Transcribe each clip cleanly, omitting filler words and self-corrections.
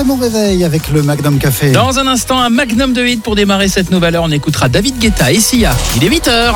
mon réveil avec le Magnum Café. Dans un instant, un magnum de hits pour démarrer cette nouvelle heure. On écoutera David Guetta et Sia. Il est 8h.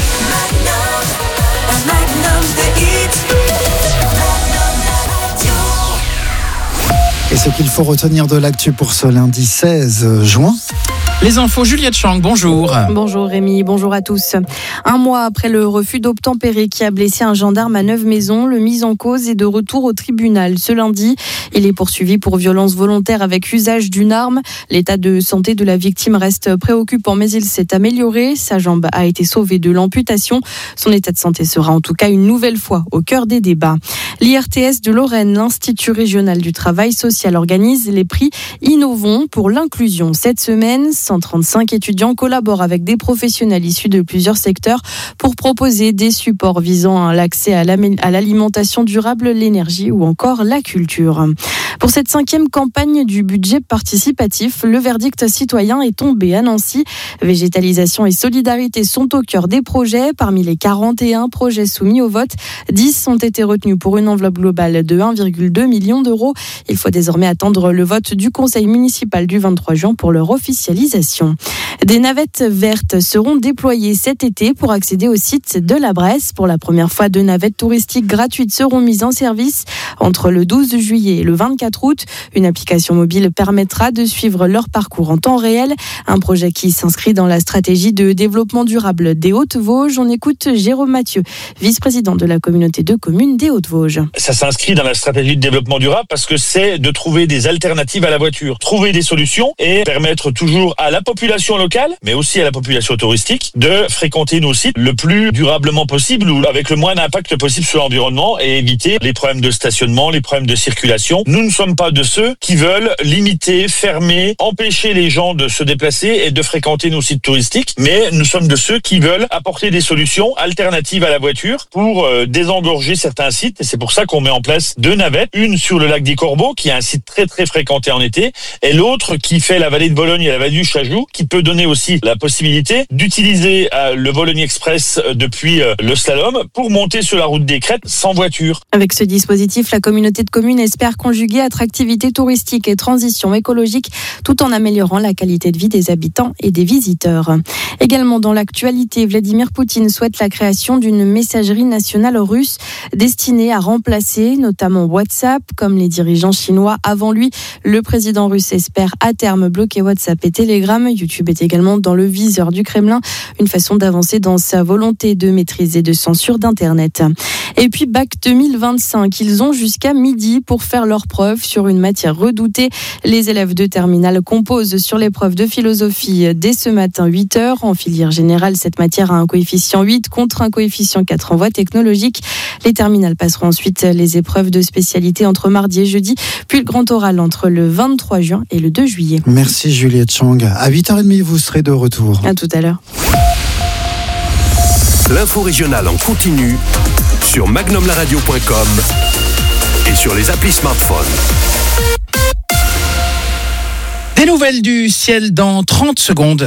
Et ce qu'il faut retenir de l'actu pour ce lundi 16 juin. Les infos, Juliette Chang, bonjour. Bonjour Rémi, bonjour à tous. Un mois après le refus d'obtempérer qui a blessé un gendarme à Neuve-Maisons, le mis en cause est de retour au tribunal. Ce lundi, il est poursuivi pour violence volontaire avec usage d'une arme. L'état de santé de la victime reste préoccupant, mais il s'est amélioré. Sa jambe a été sauvée de l'amputation. Son état de santé sera en tout cas une nouvelle fois au cœur des débats. L'IRTS de Lorraine, l'Institut régional du travail social, organise les prix Innovons pour l'inclusion. Cette semaine, 135 étudiants collaborent avec des professionnels issus de plusieurs secteurs pour proposer des supports visant à l'accès à l'alimentation durable, l'énergie ou encore la culture. Pour cette 5e campagne du budget participatif, le verdict citoyen est tombé à Nancy. Végétalisation et solidarité sont au cœur des projets. Parmi les 41 projets soumis au vote, 10 ont été retenus pour une enveloppe globale de 1,2 million d'euros. Il faut désormais attendre le vote du conseil municipal du 23 juin pour leur officialisation. Des navettes vertes seront déployées cet été pour accéder au site de la Bresse. Pour la première fois, 2 navettes touristiques gratuites seront mises en service entre le 12 juillet et le 24 août. Une application mobile permettra de suivre leur parcours en temps réel. Un projet qui s'inscrit dans la stratégie de développement durable des Hautes-Vosges. On écoute Jérôme Mathieu, vice-président de la communauté de communes des Hautes-Vosges. Ça s'inscrit dans la stratégie de développement durable parce que c'est de trouver des alternatives à la voiture, trouver des solutions et permettre toujours à la population locale, mais aussi à la population touristique, de fréquenter nos sites le plus durablement possible ou avec le moins d'impact possible sur l'environnement et éviter les problèmes de stationnement, les problèmes de circulation. Nous ne sommes pas de ceux qui veulent limiter, fermer, empêcher les gens de se déplacer et de fréquenter nos sites touristiques, mais nous sommes de ceux qui veulent apporter des solutions alternatives à la voiture pour désengorger certains sites. Et c'est pour ça qu'on met en place 2 navettes, une sur le lac des Corbeaux, qui est un site très très fréquenté en été, et l'autre qui fait la vallée de Bologne et la vallée du Chajou, qui peut donner aussi la possibilité d'utiliser le Bologne Express depuis le slalom pour monter sur la route des Crêtes sans voiture. Avec ce dispositif, la communauté de communes espère conjuguer attractivité touristique et transition écologique tout en améliorant la qualité de vie des habitants et des visiteurs. Également dans l'actualité, Vladimir Poutine souhaite la création d'une messagerie nationale russe destinée à remplacer notamment WhatsApp. Comme les dirigeants chinois avant lui, le président russe espère à terme bloquer WhatsApp et Telegram. YouTube est également dans le viseur du Kremlin, une façon d'avancer dans sa volonté de maîtrise et de censure d'Internet. Et puis Bac 2025, ils ont jusqu'à midi pour faire leurs preuves sur une matière redoutée. Les élèves de terminale composent sur l'épreuve de philosophie dès ce matin 8h. En filière générale, cette matière a un coefficient 8 contre un coefficient 4 en voie technologique. Les terminales passeront ensuite les épreuves de spécialité entre mardi et jeudi, puis le grand oral entre le 23 juin et le 2 juillet. Merci Juliette Chang. À 8h30, vous serez de retour. À tout à l'heure. L'info régionale en continu sur magnumlaradio.com et sur les applis smartphone. Des nouvelles du ciel dans 30 secondes.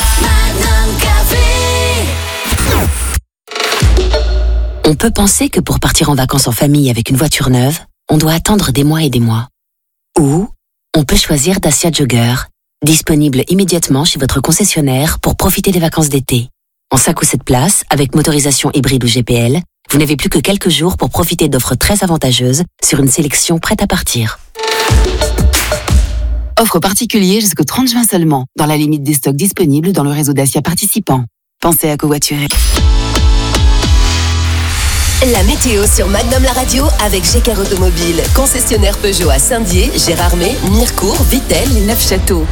On peut penser que pour partir en vacances en famille avec une voiture neuve, on doit attendre des mois et des mois. Ou on peut choisir Dacia Jogger, disponible immédiatement chez votre concessionnaire pour profiter des vacances d'été. En 5 ou 7 places, avec motorisation hybride ou GPL, vous n'avez plus que quelques jours pour profiter d'offres très avantageuses sur une sélection prête à partir. Offre particulière jusqu'au 30 juin seulement, dans la limite des stocks disponibles dans le réseau Dacia participant. Pensez à covoiturer. La météo sur Magnum la radio avec Gécare Automobile, concessionnaire Peugeot à Saint-Dié, Gérardmer, Mirecourt, Vittel et Neufchâteau.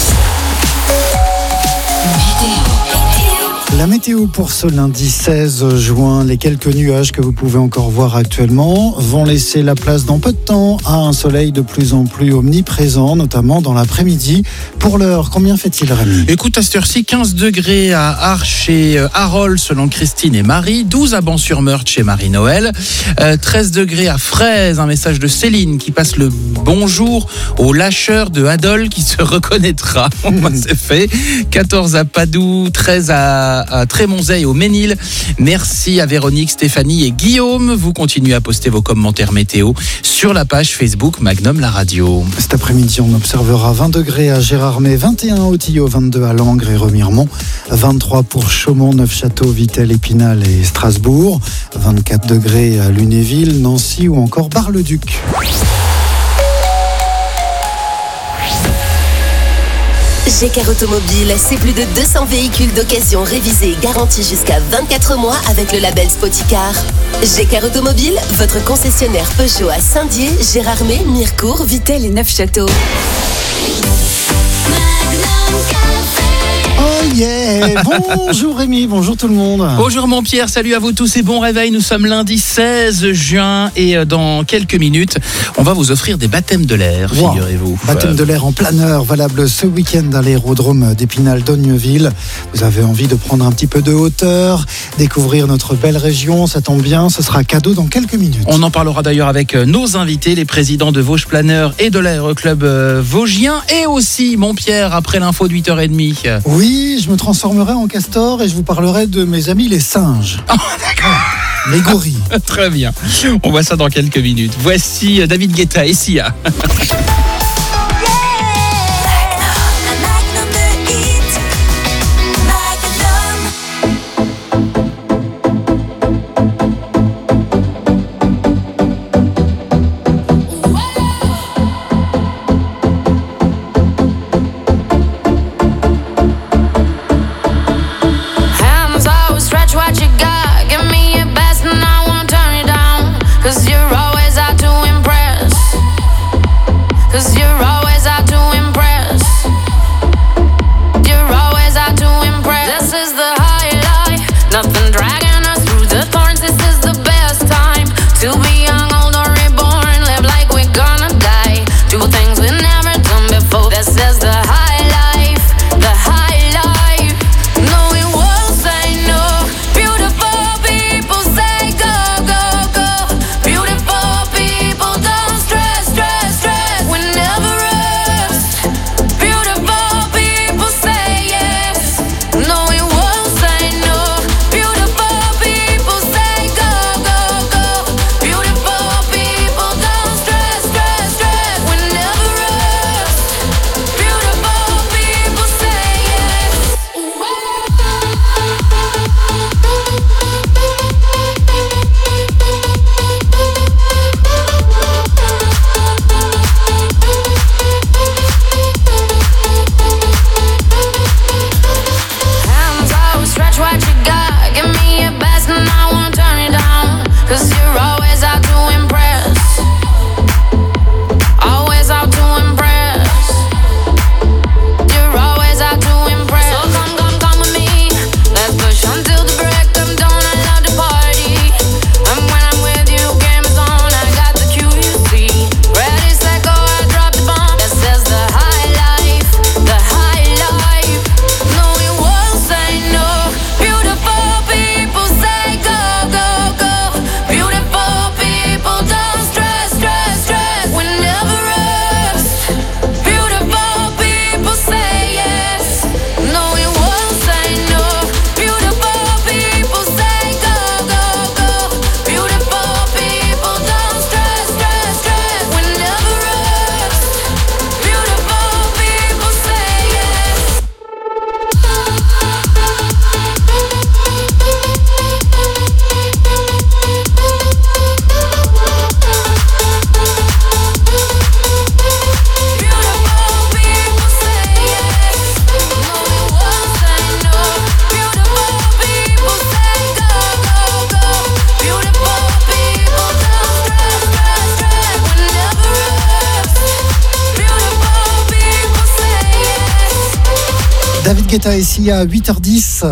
La météo pour ce lundi 16 juin, les quelques nuages que vous pouvez encore voir actuellement vont laisser la place dans peu de temps à un soleil de plus en plus omniprésent, notamment dans l'après-midi. Pour l'heure, combien fait-il, Rémi ? Écoute, à cette heure-ci, 15 degrés à Arches et Arolles selon Christine et Marie, 12 à Ban-sur-Meurthe chez Marie-Noël, 13 degrés à Fraise, un message de Céline qui passe le bonjour au lâcheur de Adol qui se reconnaîtra. C'est fait. 14 à Padoue, 13 à à Trémonzay et au Ménil. Merci à Véronique, Stéphanie et Guillaume. Vous continuez à poster vos commentaires météo sur la page Facebook Magnum la radio. Cet après-midi, on observera 20 degrés à Gérardmer, 21 au Tillot, 22 à Langres et Remiremont, 23 pour Chaumont, Neufchâteau, Vittel, Épinal et Strasbourg, 24 degrés à Lunéville, Nancy ou encore Bar-le-Duc. GKR Automobile, c'est plus de 200 véhicules d'occasion révisés, garantis jusqu'à 24 mois avec le label Spoticar. GKR Automobile, votre concessionnaire Peugeot à Saint-Dié, Gérardmer, Mirecourt, Vittel et Neufchâteau. Oh yeah! Bonjour Rémi, bonjour tout le monde. Bonjour mon Pierre, salut à vous tous et bon réveil. Nous sommes lundi 16 juin et dans quelques minutes, on va vous offrir des baptêmes de l'air, figurez-vous. Baptême de l'air en plein air, valable ce week-end à l'aérodrome d'Épinal-Dogneville. Vous avez envie de prendre un petit peu de hauteur, découvrir notre belle région, ça tombe bien, ce sera cadeau dans quelques minutes. On en parlera d'ailleurs avec nos invités, les présidents de Vosges Planeur et de l'Aéroclub Vosgien, et aussi mon Pierre après l'info de 8h30. Oui, je me transformerai en castor et je vous parlerai de mes amis les singes. Oh, d'accord. Les gorilles. Très bien. On voit ça dans quelques minutes. Voici David Guetta et Sia. David Guetta ici à 8h10.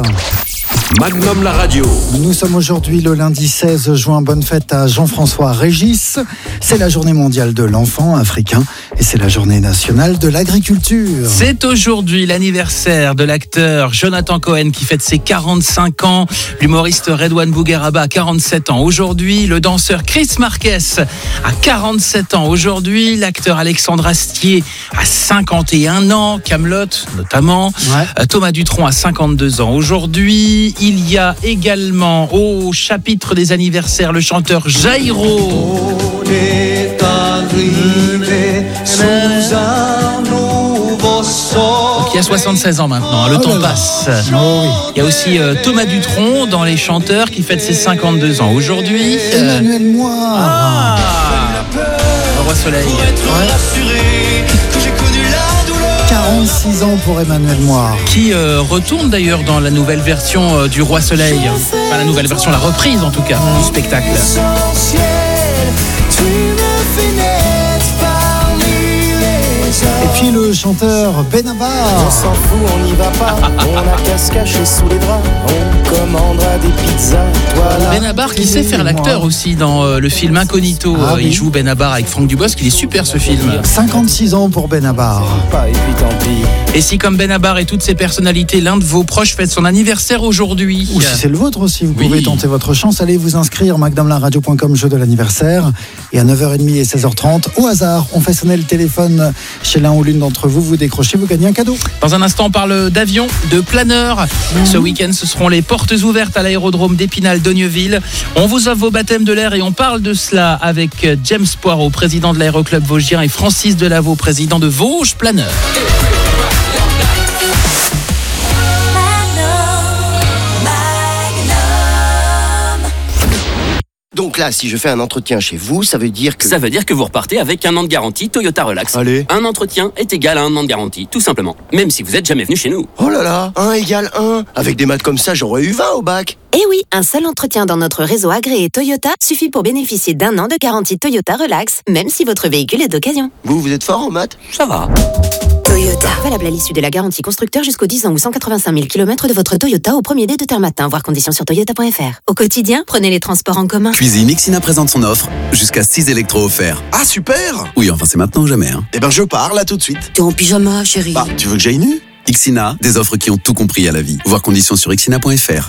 Magnum la radio. Nous sommes aujourd'hui le lundi 16 juin. Bonne fête à Jean-François Régis. C'est la journée mondiale de l'enfant africain. et c'est la journée nationale de l'agriculture. C'est aujourd'hui l'anniversaire de l'acteur Jonathan Cohen qui fête ses 45 ans. L'humoriste Redouane Bougueraba a 47 ans aujourd'hui. Le danseur Chris Marquez a 47 ans aujourd'hui. L'acteur Alexandre Astier a 51 ans. Kaamelott notamment. Ouais. Thomas Dutronc a 52 ans aujourd'hui. Il y a également au chapitre des anniversaires le chanteur Jairo. Qui a 76 ans maintenant, le temps passe. Il y a aussi Thomas Dutronc dans les chanteurs qui fête ses 52 ans aujourd'hui. Emmanuel Moire. Le Roi Soleil. Ouais. 46 ans pour Emmanuel Moire. Qui retourne d'ailleurs dans la nouvelle version du Roi Soleil. Enfin la nouvelle version, la reprise en tout cas, du spectacle. Et puis le chanteur Benabar. On s'en fout, on n'y va pas. On a qu'à se cacher sous les draps. On commandera des pizzas. Voilà. Benabar qui sait faire l'acteur aussi dans le film Incognito. Oui. Il joue Benabar avec Franck Dubosc. Il est super ce film. 56 ans pour Benabar. Et puis tant pis. Et si comme Benabar et toutes ses personnalités, l'un de vos proches fête son anniversaire aujourd'hui. Ou si c'est le vôtre aussi, vous pouvez tenter votre chance. Allez vous inscrire, magnomlaradio.com, jeu de l'anniversaire. Et à 9h30 et 16h30, au hasard, on fait sonner le téléphone chez l'un ou l'une d'entre vous. Vous décrochez, vous gagnez un cadeau. Dans un instant, on parle d'avions, de planeurs. Ce week-end, ce seront les portes ouvertes à l'aérodrome d'Épinal-Dogneville. On vous offre vos baptêmes de l'air et on parle de cela avec James Poirot, président de l'Aéroclub Vosgien, et Francis Delaveau, président de Vosges Planeurs. Donc là, si je fais un entretien chez vous, ça veut dire que... Ça veut dire que vous repartez avec 1 an de garantie Toyota Relax. Allez. Un entretien est égal à 1 an de garantie, tout simplement. Même si vous n'êtes jamais venu chez nous. Oh là là, 1 égale 1. Avec des maths comme ça, j'aurais eu 20 au bac. Eh oui, un seul entretien dans notre réseau agréé Toyota suffit pour bénéficier d'1 an de garantie Toyota Relax, même si votre véhicule est d'occasion. Vous êtes fort en maths? Ça va. Toyota. Valable à l'issue de la garantie constructeur jusqu'aux 10 ans ou 185 000 km de votre Toyota au 1er dé de terme matin. Voir conditions sur toyota.fr. Au quotidien, prenez les transports en commun. Cuisine Ixina présente son offre, jusqu'à 6 électros offerts. Ah super. Oui, enfin c'est maintenant ou jamais. Hein. Eh ben je pars là tout de suite. T'es en pyjama, chérie. Bah, tu veux que j'aille nu? Ixina, des offres qui ont tout compris à la vie. Voir conditions sur ixina.fr.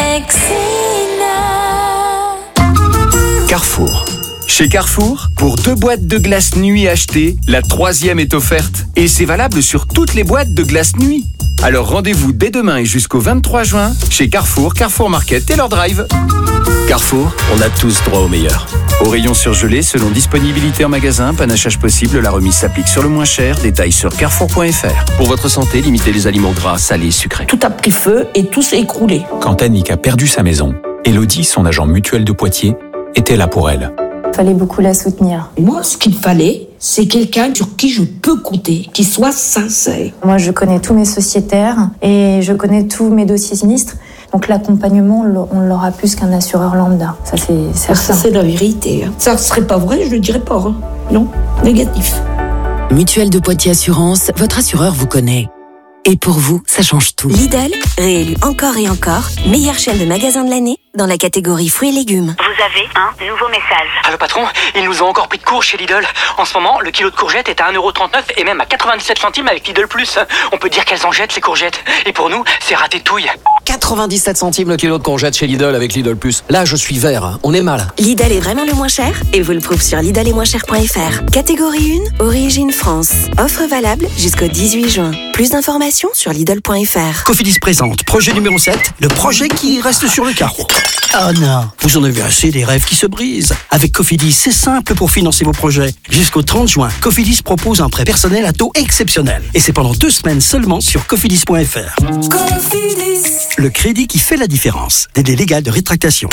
Carrefour. Chez Carrefour, pour 2 boîtes de glace nuit achetées, la 3e est offerte. Et c'est valable sur toutes les boîtes de glace nuit. Alors rendez-vous dès demain et jusqu'au 23 juin chez Carrefour, Carrefour Market et leur drive. Carrefour, on a tous droit au meilleur. Au rayon surgelé, selon disponibilité en magasin, panachage possible, la remise s'applique sur le moins cher. Détails sur carrefour.fr. Pour votre santé, limitez les aliments gras, salés, sucrés. Tout a pris feu et tout s'est écroulé. Quand Annick a perdu sa maison, Elodie, son agent mutuel de Poitiers, était là pour elle. Il fallait beaucoup la soutenir. Moi, ce qu'il fallait, c'est quelqu'un sur qui je peux compter, qui soit sincère. Moi, je connais tous mes sociétaires et je connais tous mes dossiers sinistres. Donc l'accompagnement, on l'aura plus qu'un assureur lambda. Ça, c'est certain. Ça, c'est la vérité. Ça ne serait pas vrai, je le dirais pas. Hein. Non, négatif. Mutuelle de Poitiers Assurance, votre assureur vous connaît. Et pour vous, ça change tout. Lidl, réélu encore et encore, meilleure chaîne de magasins de l'année dans la catégorie fruits et légumes. Vous avez un nouveau message. Allô patron, ils nous ont encore pris de court chez Lidl. En ce moment, le kilo de courgettes est à 1,39€ et même à 97 centimes avec Lidl Plus. On peut dire qu'elles en jettent les courgettes. Et pour nous, c'est raté touille. 97 centimes le kilo de courgettes chez Lidl avec Lidl Plus. Là, je suis vert, on est mal. Lidl est vraiment le moins cher et vous le prouve sur lidl-et-moins-cher.fr. Catégorie 1, origine France. Offre valable jusqu'au 18 juin. Plus d'informations sur lidl.fr. Cofidis présente projet numéro 7, le projet qui reste sur le carreau. Oh non, vous en avez assez des rêves qui se brisent. Avec Cofidis, c'est simple pour financer vos projets. Jusqu'au 30 juin, Cofidis propose un prêt personnel à taux exceptionnel. Et c'est pendant 2 semaines seulement sur cofidis.fr. Cofidis. Le crédit qui fait la différence. Délai légal de rétractation.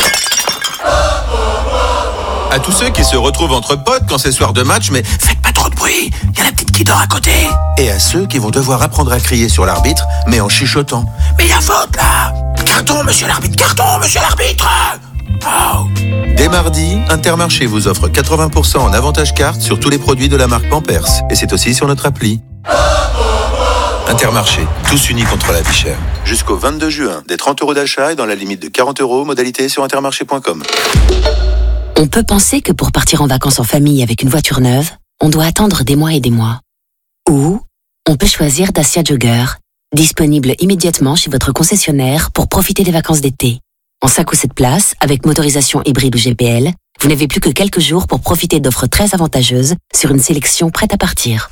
À tous ceux qui se retrouvent entre potes quand c'est soir de match, mais faites pas trop de bruit, il y a la petite qui dort à côté. Et à ceux qui vont devoir apprendre à crier sur l'arbitre, mais en chuchotant. Mais il y a faute là. Carton, monsieur l'arbitre, carton, monsieur l'arbitre. Oh. Dès mardi, Intermarché vous offre 80% en avantage carte sur tous les produits de la marque Pampers. Et c'est aussi sur notre appli. Intermarché, tous unis contre la vie chère. Jusqu'au 22 juin, des 30 € d'achat et dans la limite de 40 €, modalité sur intermarché.com. On peut penser que pour partir en vacances en famille avec une voiture neuve, on doit attendre des mois et des mois. Ou on peut choisir Dacia Jogger, disponible immédiatement chez votre concessionnaire pour profiter des vacances d'été. En 5 ou 7 places, avec motorisation hybride ou GPL, vous n'avez plus que quelques jours pour profiter d'offres très avantageuses sur une sélection prête à partir.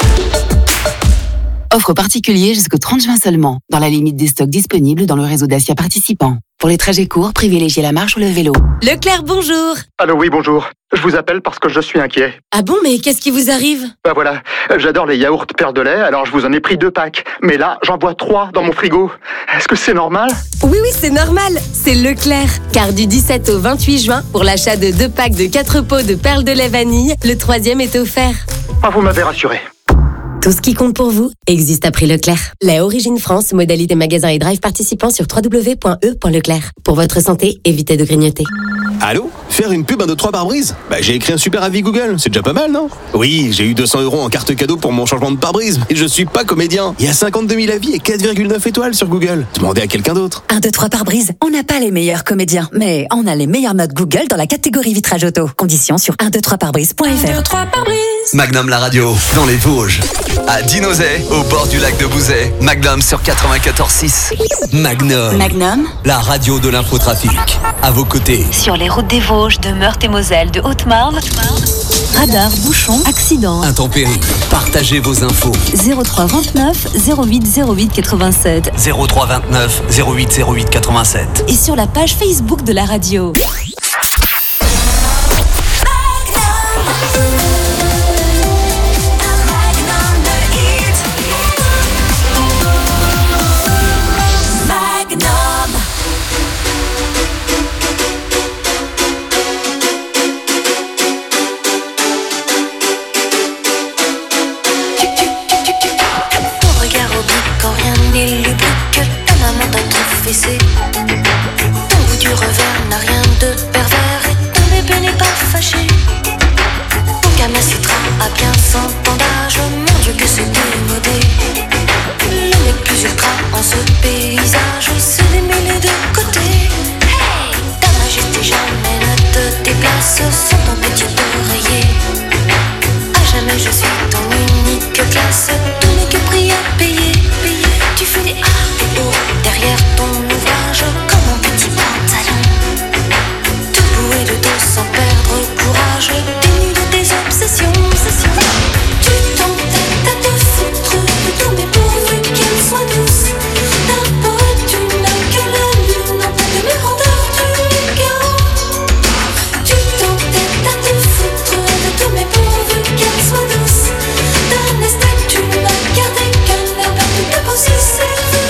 Offre particulier jusqu'au 30 juin seulement, dans la limite des stocks disponibles dans le réseau Dacia participant. Pour les trajets courts, privilégiez la marche ou le vélo. Leclerc, bonjour. Allô, oui, bonjour. Je vous appelle parce que je suis inquiet. Ah bon, mais qu'est-ce qui vous arrive? Bah voilà, j'adore les yaourts Perle de lait, alors je vous en ai pris 2 packs. Mais là, j'en bois 3 dans mon frigo. Est-ce que c'est normal? Oui, c'est normal. C'est Leclerc. Car du 17 au 28 juin, pour l'achat de 2 packs de 4 pots de Perle de lait vanille, le 3e est offert. Ah, vous m'avez rassuré. Tout ce qui compte pour vous existe à prix Leclerc. La Origine France, modalité magasins et drive participants sur www.e.leclerc. Pour votre santé, évitez de grignoter. Allô? Faire une pub 1, 2, 3 pare-brise? Bah j'ai écrit un super avis Google, c'est déjà pas mal, non? Oui, j'ai eu 200 € en carte cadeau pour mon changement de pare-brise, mais je suis pas comédien. Il y a 52 000 avis et 4,9 étoiles sur Google. Demandez à quelqu'un d'autre. 1, 2, 3 pare-brise. On n'a pas les meilleurs comédiens, mais on a les meilleures notes Google dans la catégorie vitrage auto. Conditions sur 123pare-brise.fr. 1, 2, 3 pare-brise. Magnum la radio, dans les Vosges. À Dinozay, au bord du lac de Bouzay. Magnum sur 94.6. Magnum, la radio de l'infotrafic. À vos côtés. Sur les routes des Vosges, de Meurthe et Moselle, de Haute-Marne. Radar, bouchon, accident. Intempéries. Partagez vos infos. 03 29 08 08 87. 03 29 08 08 87. Et sur la page Facebook de la radio. Ton bout du revers n'a rien de pervers et ton bébé n'est pas fâché. Ton Kama Sutra a bien son bandage, mon Dieu que c'est démodé. Le mec plus ultra en ce paysage se démêlé de côté. Hey, ta majesté jamais ne te déplace sans ton petit oreiller. À jamais je suis ton unique classe, ton n'est que prix à payer. Tu fais des A et O derrière ton ouvrage comme un petit pantalon. Debout et de dos sans perdre courage, dénu de tes obsessions. Tu t'entêtes à te foutre de tout, mais pourvu qu'elle soit douce. Ta poète, tu n'as que la lune en tête de mes rondeurs du chaos. Tu t'entêtes à te foutre de tout, mais pourvu qu'elle soit douce. D'un esthète, tu n'as gardé qu'un air perdu de possesser.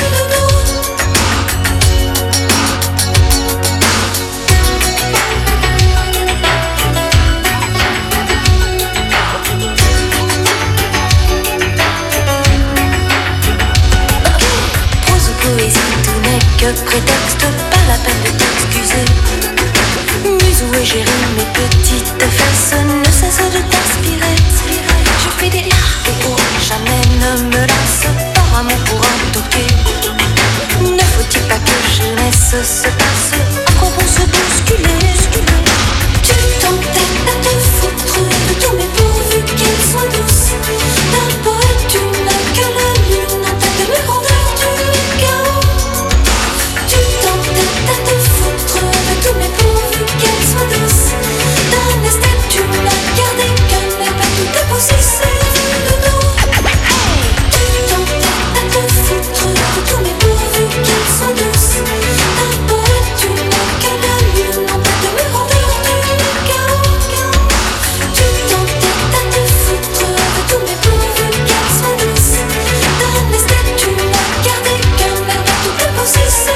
Que prétexte, pas la peine de t'excuser. Musou et Géry, mes petites fesses ne cessent de t'inspirer. Je fais des A et O, jamais ne me lasse. Par amour pour un toqué. Ne faut-il pas que jeunesse se passe? À quoi bon se bousculer? Tu t'entêtes à te foutre de tout, mais pourvu qu'elle soit douce. D'un poète, tu n'as que la lune en tête de mes rondeurs du chaos. Tu t'entêtes à te foutre de tout, mais pourvu qu'elle soit douce. D'un esthète, tu n'as gardé qu'un air perdu de possesser de dos. Hey, tu t'entêtes à te foutre de tout, mais pourvu qu'elle soit douce. D'un poète, tu n'as que la lune en tête de mes rondeurs du chaos. Tu t'entêtes à te foutre de tout, mais pourvu qu'elle soit douce. D'un esthète, tu n'as gardé qu'un air perdu de possesser.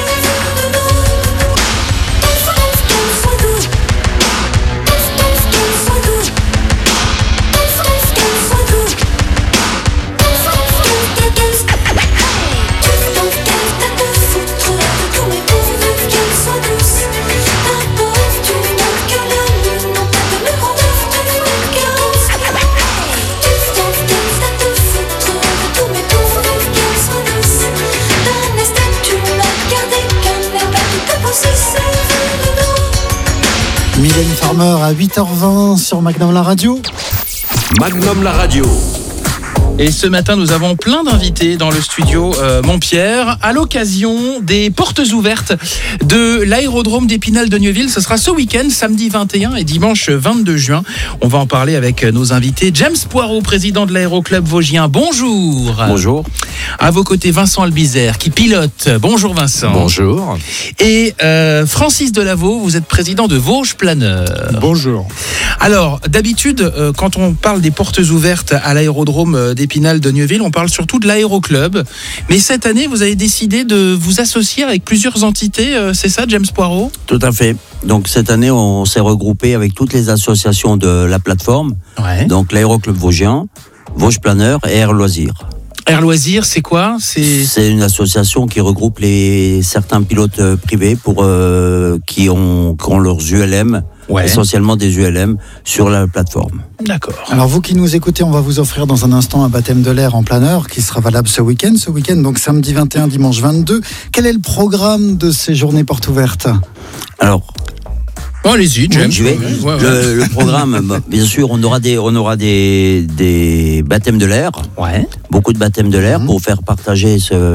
Mylène Farmer à 8h20 sur Magnum la radio. Magnum la radio. Et ce matin, nous avons plein d'invités dans le studio Montpierre à l'occasion des portes ouvertes de l'aérodrome d'Épinal de Nieuville. Ce sera ce week-end, samedi 21 et dimanche 22 juin. On va en parler avec nos invités. James Poirot, président de l'Aéroclub Vosgien. Bonjour. Bonjour. À vos côtés, Vincent Albizère qui pilote. Bonjour Vincent. Bonjour. Et Francis Delaveau, vous êtes président de Vosges Planeur. Bonjour. Alors, d'habitude, quand on parle des portes ouvertes à l'aérodrome d'Épinal de Nieuville, on parle surtout de l'aéroclub. Mais cette année, vous avez décidé de vous associer avec plusieurs entités, c'est ça, James Poirot ? Tout à fait. Donc cette année, on s'est regroupé avec toutes les associations de la plateforme. Ouais. Donc l'Aéroclub Vosgien, Vosges Planeur et Air Loisirs. Air Loisirs, c'est quoi ? C'est une association qui regroupe certains pilotes privés qui ont leurs ULM. Ouais. Essentiellement des ULM sur la plateforme. D'accord. Alors vous qui nous écoutez, on va vous offrir dans un instant un baptême de l'air en planeur qui sera valable ce week-end, donc samedi 21, dimanche 22. Quel est le programme de ces journées portes ouvertes ? Alors, allez-y, James. Le programme, bien sûr, on aura des baptêmes de l'air. Ouais. Beaucoup de baptêmes de l'air pour faire partager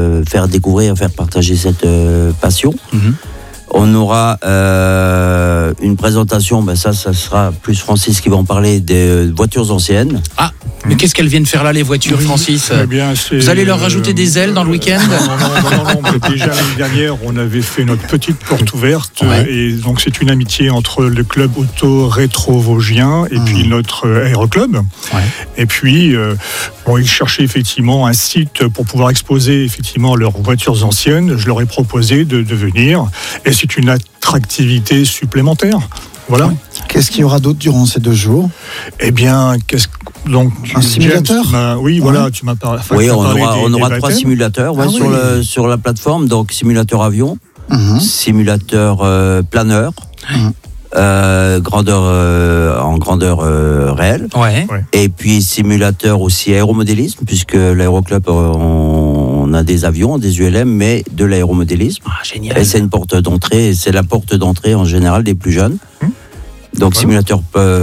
cette passion. On aura une présentation, ça sera plus Francis qui va en parler, des voitures anciennes. Ah, mais qu'est-ce qu'elles viennent faire là, les voitures, Francis ? Eh bien, vous allez leur rajouter des ailes dans le week-end ? Non. Déjà l'année dernière, on avait fait notre petite porte ouverte. Ouais. Et donc, c'est une amitié entre le club auto rétro vosgien et puis notre aéroclub. Ouais. Et puis, ils cherchaient effectivement un site pour pouvoir exposer effectivement leurs voitures anciennes. Je leur ai proposé de venir. Et c'est une attractivité supplémentaire. Voilà. Qu'est-ce qu'il y aura d'autre durant ces 2 jours ? Eh bien, un simulateur ? Voilà, tu m'as parlé. Oui, on aura 3 simulateurs sur la plateforme. Donc, simulateur avion, simulateur planeur, en grandeur réelle. Ouais. Et puis, simulateur aussi aéromodélisme, puisque l'aéroclub, on a des avions, des ULM, mais de l'aéromodélisme. Ah, génial. Et c'est une porte d'entrée, c'est la porte d'entrée en général des plus jeunes. Donc simulateur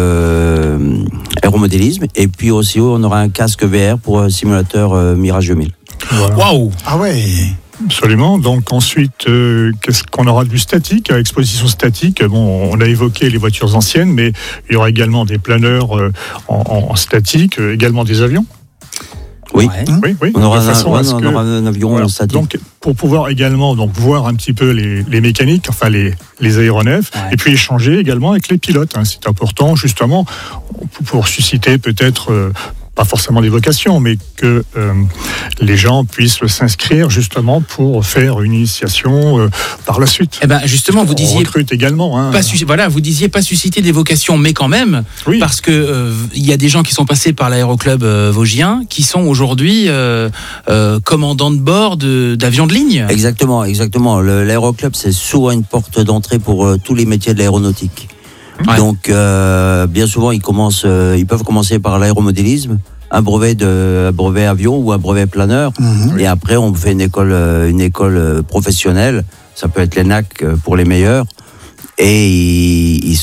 aéromodélisme. Et puis aussi, on aura un casque VR pour simulateur Mirage 2000. Waouh wow. Ah ouais. Absolument. Donc ensuite, qu'est-ce qu'on aura du statique, exposition statique. Bon, on a évoqué les voitures anciennes, mais il y aura également des planeurs en statique, également des avions. Oui. Oui. On aura un avion statique. Donc, pour pouvoir également voir un petit peu les mécaniques, enfin les aéronefs, et puis échanger également avec les pilotes. C'est important, justement, pour susciter peut-être pas forcément des vocations, mais que les gens puissent s'inscrire justement pour faire une initiation par la suite. Eh ben justement, vous disiez recrute également. Vous disiez pas susciter des vocations, mais quand même, parce que il y a des gens qui sont passés par l'aéroclub vosgien, qui sont aujourd'hui commandants de bord d'avions de ligne. Exactement. L'aéroclub, c'est souvent une porte d'entrée pour tous les métiers de l'aéronautique. Ouais. Donc, bien souvent, ils peuvent commencer par l'aéromodélisme, un brevet avion ou un brevet planeur, et après, on fait une école professionnelle. Ça peut être l'ENAC pour les meilleurs, et ils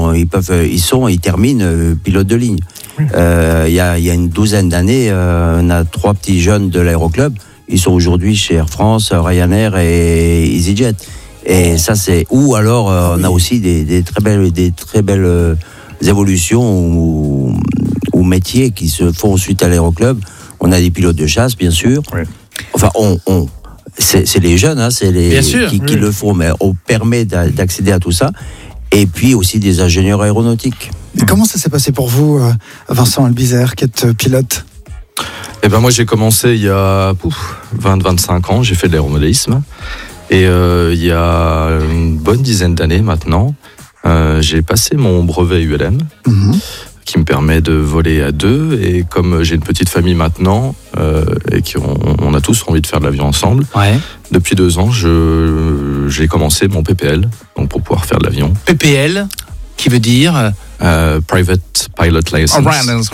terminent pilote de ligne. Il y a une douzaine d'années, on a 3 petits jeunes de l'aéroclub. Ils sont aujourd'hui chez Air France, Ryanair et EasyJet. Et ça, ou alors on a aussi des très belles évolutions ou métiers qui se font suite à l'aéroclub. On a des pilotes de chasse, bien sûr. Oui. Enfin, c'est les jeunes, qui le font, mais on permet d'accéder à tout ça. Et puis aussi des ingénieurs aéronautiques. Et comment ça s'est passé pour vous, Vincent Albizère, qui êtes pilote ? Eh ben moi, j'ai commencé il y a 20-25 ans. J'ai fait de l'aéromodélisme. Et il y a une bonne dizaine d'années maintenant, j'ai passé mon brevet ULM, qui me permet de voler à 2. Et comme j'ai une petite famille maintenant, et on a tous envie de faire de l'avion ensemble, depuis 2 ans, j'ai commencé mon PPL, donc pour pouvoir faire de l'avion. PPL, qui veut dire Private Pilot License.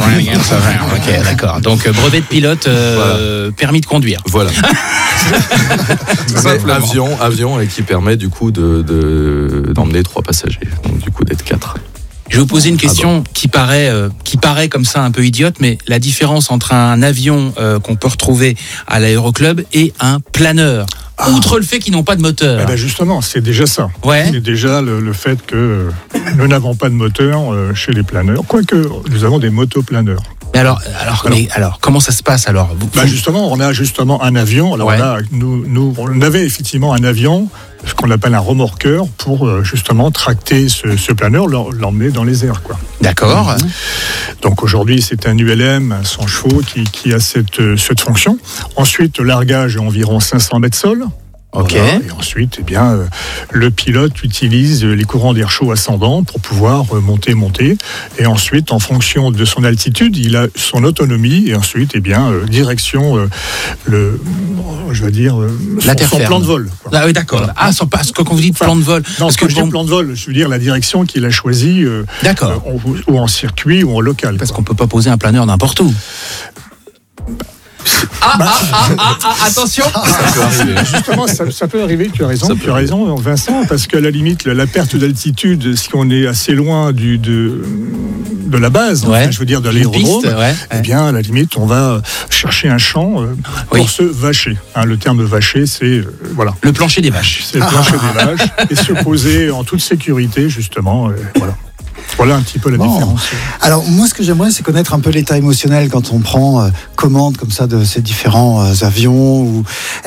Ok, d'accord. Donc brevet de pilote, permis de conduire. Voilà. Avion et qui permet du coup d'emmener 3 passagers, donc du coup d'être 4. Je vais vous poser une question qui paraît comme ça un peu idiote, mais la différence entre un avion qu'on peut retrouver à l'aéroclub et un planeur, outre le fait qu'ils n'ont pas de moteur. Eh ben justement, c'est déjà ça. Ouais. C'est déjà le fait que nous n'avons pas de moteur chez les planeurs, quoique nous avons des motoplaneurs. Mais alors, comment ça se passe alors Justement, on a justement un avion. Alors on avait effectivement un avion, ce qu'on appelle un remorqueur, pour justement tracter ce planeur, l'emmener dans les airs, quoi. D'accord. Donc aujourd'hui, c'est un ULM 100 chevaux qui a cette fonction. Ensuite, le largage est environ 500 mètres sol. Ok. Voilà. Et ensuite, le pilote utilise les courants d'air chaud ascendants pour pouvoir monter. Et ensuite, en fonction de son altitude, il a son autonomie. Et ensuite, direction son plan de vol. Quoi. Ah oui, d'accord. Voilà. Ah, parce que quand vous dites plan de vol. Non, quand je dis plan de vol, je veux dire la direction qu'il a choisie. D'accord. Ou en circuit ou en local. Parce qu'on peut pas poser un planeur n'importe où. Attention. Justement, ça peut arriver, tu as raison, Vincent, parce qu'à la limite, la perte d'altitude, si on est assez loin de la base, je veux dire de l'aérodrome, eh bien, à la limite, on va chercher un champ pour se vacher. Le terme vacher, c'est le plancher des vaches. C'est le plancher des vaches, et se poser en toute sécurité, justement, Voilà un petit peu la différence. Alors moi, ce que j'aimerais, c'est connaître un peu l'état émotionnel quand on prend commande comme ça de ces différents avions.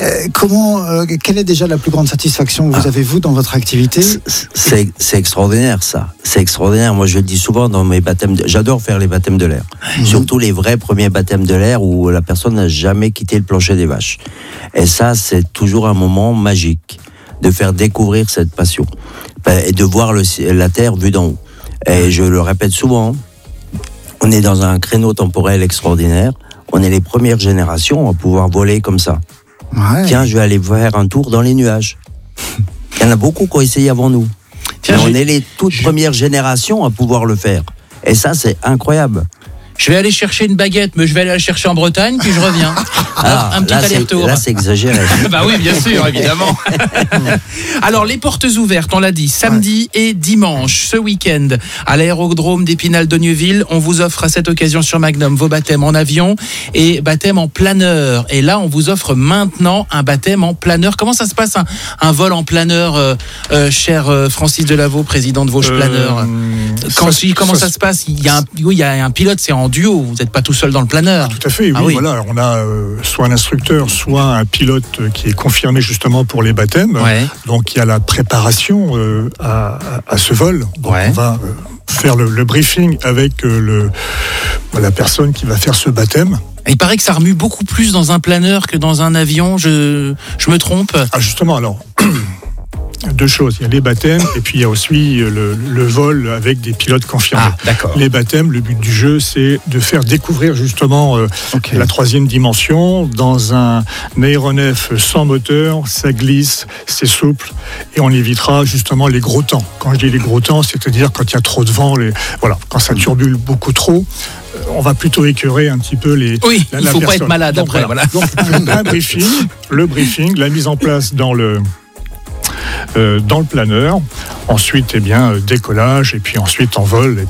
Quelle est déjà la plus grande satisfaction que vous avez, vous, dans votre activité ? C'est extraordinaire, ça. C'est extraordinaire. Moi, je le dis souvent dans mes baptêmes. J'adore faire les baptêmes de l'air. Surtout les vrais premiers baptêmes de l'air où la personne n'a jamais quitté le plancher des vaches. Et ça, c'est toujours un moment magique de faire découvrir cette passion et de voir la terre vue d'en haut. Et je le répète souvent, on est dans un créneau temporel extraordinaire. On est les premières générations à pouvoir voler comme ça. Ouais. Tiens, je vais aller faire un tour dans les nuages. Il y en a beaucoup qui ont essayé avant nous. On est les toutes premières générations à pouvoir le faire. Et ça, c'est incroyable. Je vais aller chercher une baguette, mais je vais aller la chercher en Bretagne, puis je reviens. Un petit aller-retour. Là, c'est exagéré. Bah oui, bien sûr, évidemment. Alors, les portes ouvertes, on l'a dit, samedi et dimanche, ce week-end, à l'aérodrome d'Épinal-Dogneuville. On vous offre à cette occasion sur Magnum vos baptêmes en avion et baptême en planeur. Et là, on vous offre maintenant un baptême en planeur. Comment ça se passe, un vol en planeur, cher Francis Delaveau, président de Vosges Planeur? Comment ça se passe? Il y a un pilote, c'est en duo, vous n'êtes pas tout seul dans le planeur. Tout à fait, oui. Voilà, on a soit un instructeur, soit un pilote qui est confirmé justement pour les baptêmes. Ouais. Donc il y a la préparation à ce vol. Donc on va faire le briefing avec la personne qui va faire ce baptême. Il paraît que ça remue beaucoup plus dans un planeur que dans un avion, je me trompe? Justement, alors... Deux choses, il y a les baptêmes et puis il y a aussi le vol avec des pilotes confirmés. Les baptêmes, le but du jeu, c'est de faire découvrir justement la troisième dimension dans un aéronef sans moteur. Ça glisse, c'est souple et on évitera justement les gros temps. Quand je dis les gros temps, c'est-à-dire quand il y a trop de vent, quand ça turbule beaucoup trop. On va plutôt écœurer un petit peu les. Oui, il ne faut pas être malade après. Voilà. Donc le briefing, la mise en place dans le planeur, ensuite décollage et puis ensuite en vol,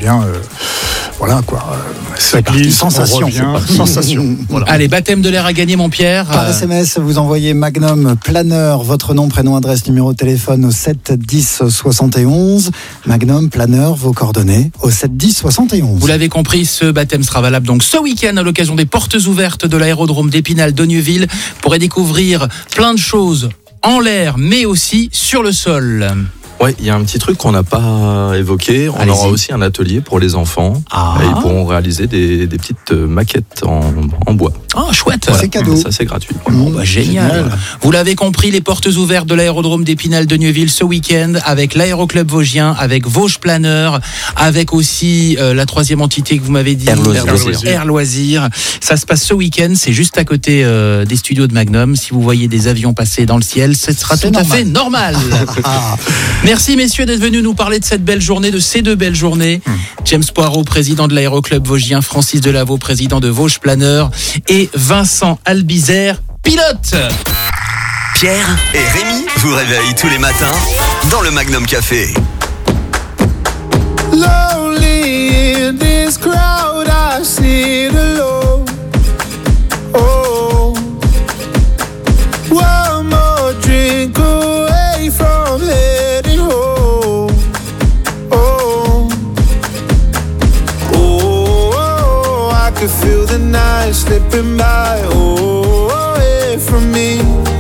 ça glisse, sensation. Sensation. Voilà. Allez, baptême de l'air à gagner, mon Pierre. Par SMS, vous envoyez Magnum Planeur, votre nom, prénom, adresse, numéro de téléphone au 7 10 71. Magnum Planeur, vos coordonnées au 7 10 71. Vous l'avez compris, ce baptême sera valable donc ce week-end à l'occasion des portes ouvertes de l'aérodrome d'Épinal-Dogneuville. Vous pourrez découvrir plein de choses en l'air, mais aussi sur le sol. Ouais, il y a un petit truc qu'on n'a pas évoqué. On aura aussi un atelier pour les enfants. Et ils pourront réaliser des petites maquettes en bois. Ah, chouette. C'est cadeau. Ça, c'est gratuit. Génial. Vous l'avez compris, les portes ouvertes de l'aérodrome d'Épinal-Dogneuville ce week-end avec l'Aéroclub Vosgien, avec Vosges Planeur, avec aussi la troisième entité que vous m'avez dit, Air Loisirs. Ça se passe ce week-end. C'est juste à côté des studios de Magnum. Si vous voyez des avions passer dans le ciel, ce sera tout à fait normal. Merci messieurs d'être venus nous parler de cette belle journée, de ces deux belles journées. James Poirot, président de l'Aéroclub Vosgien, Francis Delaveau, président de Vosges Planeur et Vincent Albizère, pilote. Pierre et Rémi vous réveillent tous les matins dans le Magnum Café. Le Lonely in this crowd, I sit alone. Oh, one more drink away from heading home. Oh, oh, I could feel the night slipping by. Oh, away from me.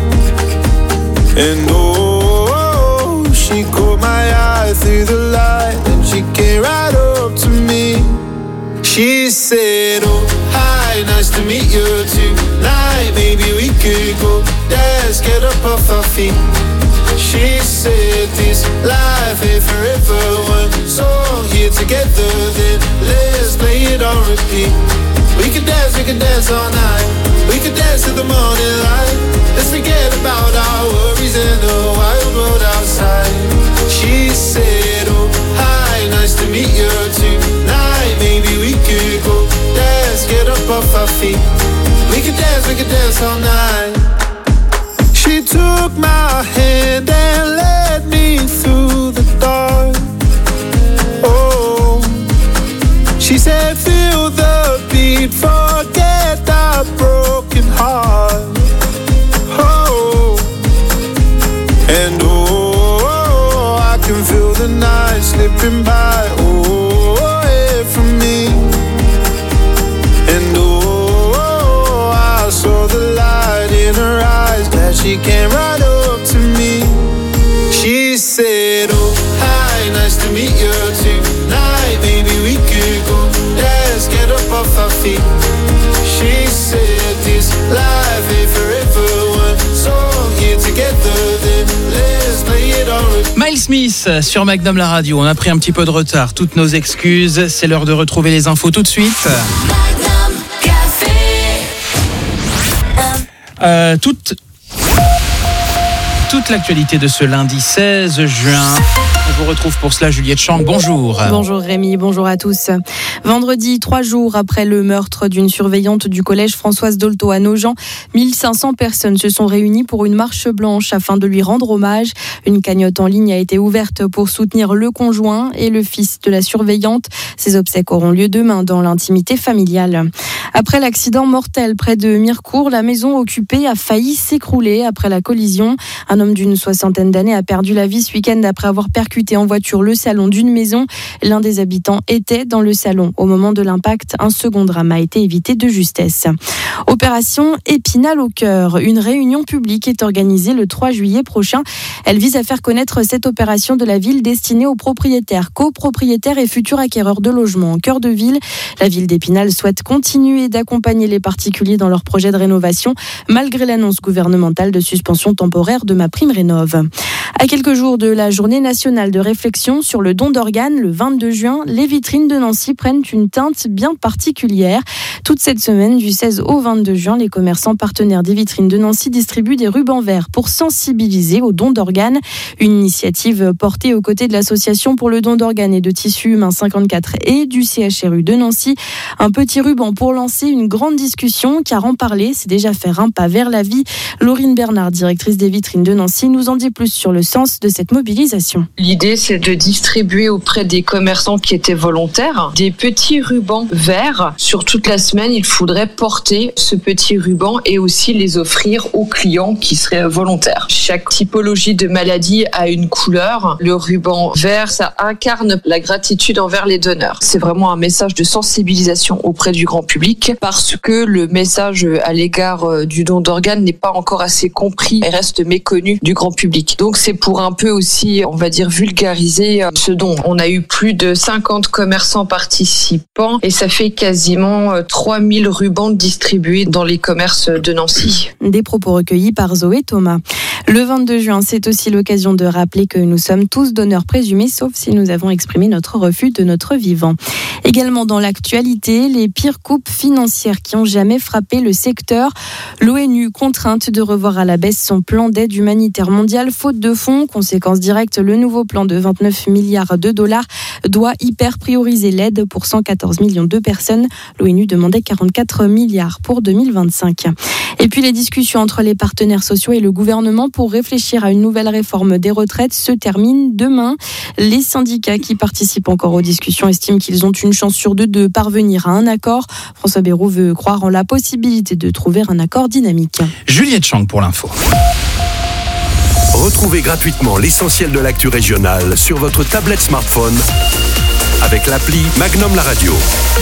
And oh, she caught my eye through the light, and she came right up to me. She said, oh, hi, nice to meet you tonight. Maybe we could go dance, get up off our feet. She said, this life ain't forever. One song here together, then let's play it on repeat. We could dance all night. We could dance to the morning light. Let's forget about our worries in the wild world outside. She said, oh, hi, nice to meet you tonight. Maybe we could go dance, get up off our feet. We could dance all night. She took my hand and led me through the dark. Oh, she said, feel the beat, forget that broken heart. Oh, and oh, I can feel the night slipping by. Oh, away from me. And oh, I saw the light in her eyes that she came right up to me. She said, oh, hi, nice to meet you tonight. Maybe we could go dance, get up off our feet. She said, this life ain't forever. One song here together, then let's play it on repeat. Miles Smith sur Magnum la radio. On a pris un petit peu de retard. Toutes nos excuses. C'est l'heure de retrouver les infos tout de suite. Toute l'actualité de ce lundi 16 juin. On vous retrouve pour cela Juliette Chang. Bonjour. Bonjour Rémi, bonjour à tous. Vendredi, 3 jours après le meurtre d'une surveillante du collège Françoise Dolto à Nogent, 1500 personnes se sont réunies pour une marche blanche afin de lui rendre hommage. Une cagnotte en ligne a été ouverte pour soutenir le conjoint et le fils de la surveillante. Ces obsèques auront lieu demain dans l'intimité familiale. Après l'accident mortel près de Mirecourt, la maison occupée a failli s'écrouler après la collision. Un homme d'une 60aine d'années a perdu la vie ce week-end après avoir percuté en voiture le salon d'une maison. L'un des habitants était dans le salon. Au moment de l'impact, un second drame a été évité de justesse. Opération Épinal au cœur. Une réunion publique est organisée le 3 juillet prochain. Elle vise à faire connaître cette opération de la ville destinée aux propriétaires, copropriétaires et futurs acquéreurs de logements en cœur de ville. La ville d'Épinal souhaite continuer d'accompagner les particuliers dans leurs projets de rénovation, malgré l'annonce gouvernementale de suspension temporaire de MaPrimeRénov'. À quelques jours de la journée nationale de réflexion sur le don d'organes, le 22 juin, les vitrines de Nancy prennent une teinte bien particulière. Toute cette semaine, du 16 au 22 juin, les commerçants partenaires des vitrines de Nancy distribuent des rubans verts pour sensibiliser au don d'organes. Une initiative portée aux côtés de l'association pour le don d'organes et de tissus humains 54 et du CHRU de Nancy. Un petit ruban pour lancer une grande discussion, car en parler, c'est déjà faire un pas vers la vie. Laurine Bernard, directrice des vitrines de Nancy, nous en dit plus sur le sens de cette mobilisation. L'idée, c'est de distribuer auprès des commerçants qui étaient volontaires des petits rubans verts. Sur toute la semaine, il faudrait porter ce petit ruban et aussi les offrir aux clients qui seraient volontaires. Chaque typologie de maladie a une couleur. Le ruban vert, ça incarne la gratitude envers les donneurs. C'est vraiment un message de sensibilisation auprès du grand public parce que le message à l'égard du don d'organes n'est pas encore assez compris et reste méconnu du grand public. Donc c'est pour un peu aussi, on va dire, vulgariser ce don. On a eu plus de 50 commerçants participants et ça fait quasiment 3000 rubans distribués dans les commerces de Nancy. Des propos recueillis par Zoé Thomas. Le 22 juin, c'est aussi l'occasion de rappeler que nous sommes tous donneurs présumés, sauf si nous avons exprimé notre refus de notre vivant. Également dans l'actualité, les pires coupes financières qui ont jamais frappé le secteur. L'ONU contrainte de revoir à la baisse son plan d'aide humanitaire mondiale faute de fonds. Conséquence directe, le nouveau plan de 29 milliards de dollars doit hyper prioriser l'aide pour 114 millions de personnes. L'ONU demandait 44 milliards pour 2025. Et puis les discussions entre les partenaires sociaux et le gouvernement pour réfléchir à une nouvelle réforme des retraites se termine demain. Les syndicats qui participent encore aux discussions estiment qu'ils ont une chance sur deux de parvenir à un accord. François Bayrou veut croire en la possibilité de trouver un accord dynamique. Juliette Chang pour l'info. Retrouvez gratuitement l'essentiel de l'actu régionale sur votre tablette smartphone avec l'appli Magnum La Radio.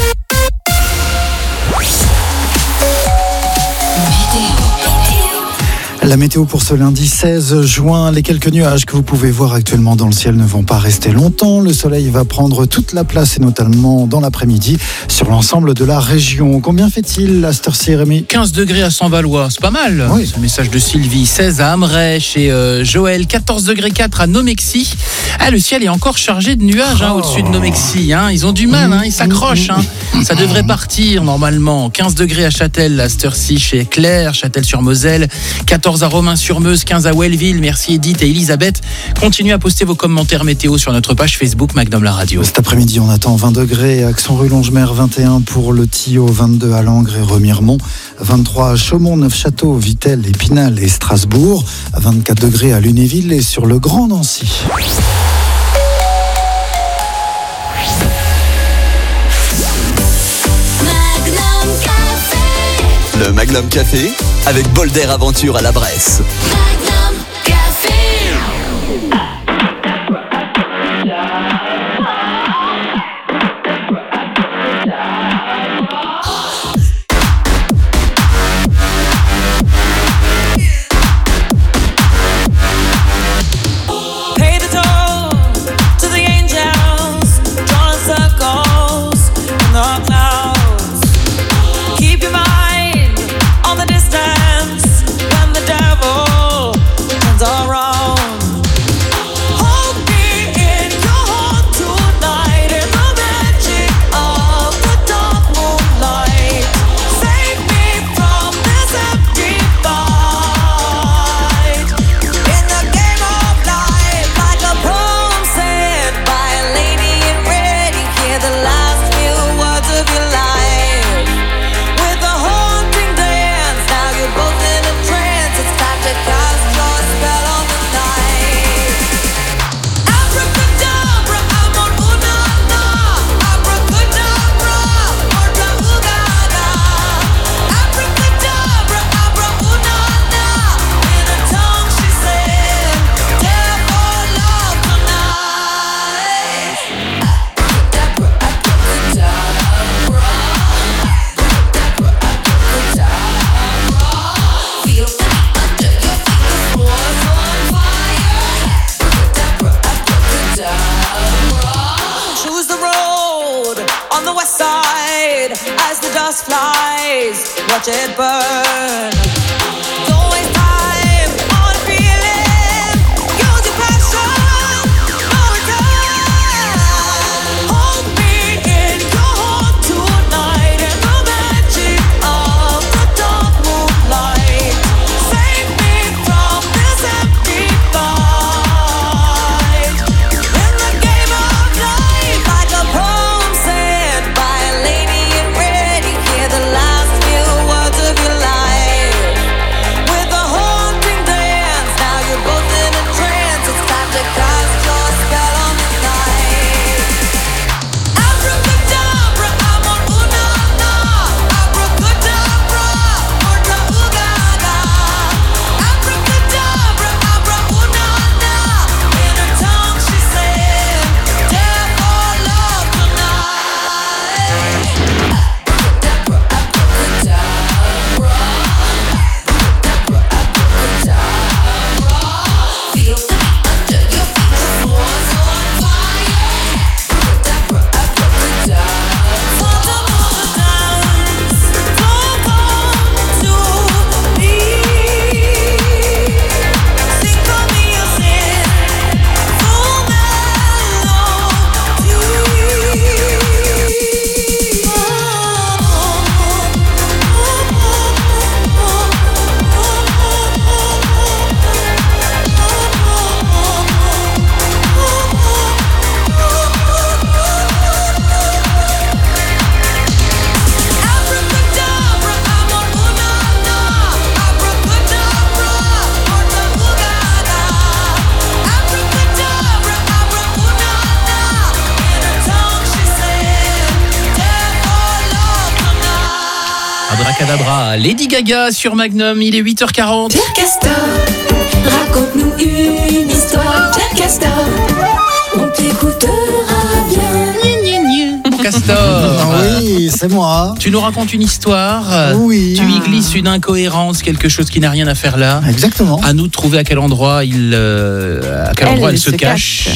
La météo pour ce lundi 16 juin, les quelques nuages que vous pouvez voir actuellement dans le ciel ne vont pas rester longtemps. Le soleil va prendre toute la place et notamment dans l'après-midi sur l'ensemble de la région. Combien fait-il à cette heure-ci, Rémi ? 15 degrés à Saint-Valois, c'est pas mal. Oui. Ce message de Sylvie. 16 à Amray chez Joël. 14 degrés 4 à Nomexy. Ah, le ciel est encore chargé de nuages au-dessus de Nomexy. Ils ont du mal, ils s'accrochent. Ça devrait partir normalement. 15 degrés à Châtel à cette heure-ci chez Claire, Châtel-sur-Moselle. 14 à Romain-sur-Meuse, 15 à Welleville. Merci Edith et Elisabeth. Continuez à poster vos commentaires météo sur notre page Facebook Magnum La Radio. Cet après-midi, on attend 20 degrés à Axon-Rue-Longemer, 21 pour le Tillot, 22 à Langres et Remiremont, 23 à Chaumont, Neufchâteau, Vittel, Épinal et Strasbourg, 24 degrés à Lunéville et sur le Grand Nancy. Le Magnum Café avec Bolder Aventure à la Bresse. Magnum Café. Watch it burn. Abracadabra, Lady Gaga sur Magnum, il est 8h40. Pierre Castor, raconte-nous une histoire. Pierre Castor, on t'écoutera bien. Castor. Oui, c'est moi. Tu nous racontes une histoire. Oui. Tu y glisses une incohérence, quelque chose qui n'a rien à faire là. Exactement. À nous de trouver à quel endroit elle se cache.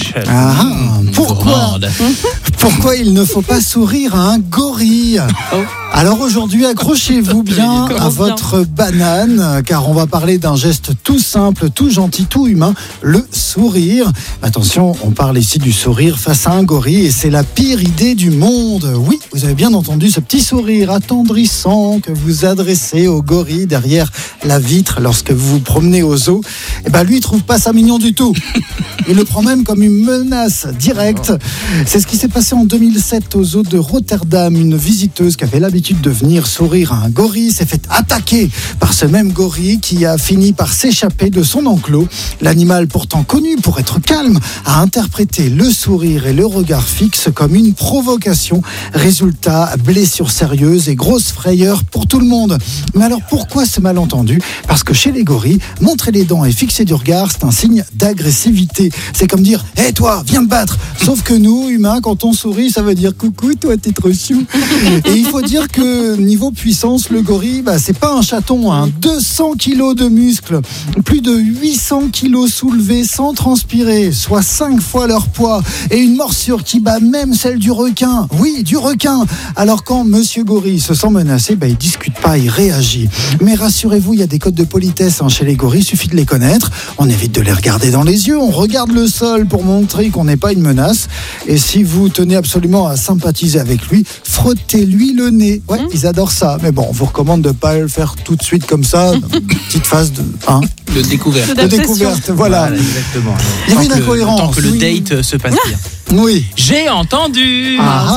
Pourquoi il ne faut pas sourire à un gorille? Alors aujourd'hui, accrochez-vous bien à votre banane, car on va parler d'un geste tout simple, tout gentil, tout humain, le sourire. Attention, on parle ici du sourire face à un gorille et c'est la pire idée du monde. Oui, vous avez bien entendu ce petit sourire attendrissant que vous adressez au gorille derrière la vitre lorsque vous vous promenez au zoo. Et ben lui, il trouve pas ça mignon du tout. Il le prend même comme une menace directe. C'est ce qui s'est passé en 2007 au zoo de Rotterdam. Une visiteuse qui avait l'habitude de venir sourire à un gorille s'est fait attaquer par ce même gorille qui a fini par s'échapper de son enclos. L'animal, pourtant connu pour être calme, a interprété le sourire et le regard fixe comme une provocation. Résultat, blessure sérieuse et grosse frayeur pour tout le monde. Mais alors pourquoi ce malentendu? Parce que chez les gorilles, montrer les dents et fixer du regard, c'est un signe d'agressivité. C'est comme dire « Hé toi, viens te battre !» Sauf que nous, humains, quand on sourit, ça veut dire « Coucou, toi, t'es trop chou !» Et il faut dire que niveau puissance, le gorille, c'est pas un chaton, 200 kilos de muscles, plus de 800 kilos soulevés sans transpirer, soit 5 fois leur poids, et une morsure qui bat même celle du requin. Oui, du requin. Alors quand Monsieur Gorille se sent menacé, il discute pas, il réagit. Mais rassurez-vous, il y a des codes de politesse chez les gorilles, il suffit de les connaître. On évite de les regarder dans les yeux, on regarde le sol pour montrer qu'on n'est pas une menace. Et si vous tenez absolument à sympathiser avec lui, frottez-lui le nez. Ouais, ils adorent ça. Mais bon, on vous recommande de ne pas le faire tout de suite comme ça. Petite phase de découverte. De découverte, voilà. Exactement. Il y avait une incohérence. Tant que le date se passe bien. Oui. J'ai entendu.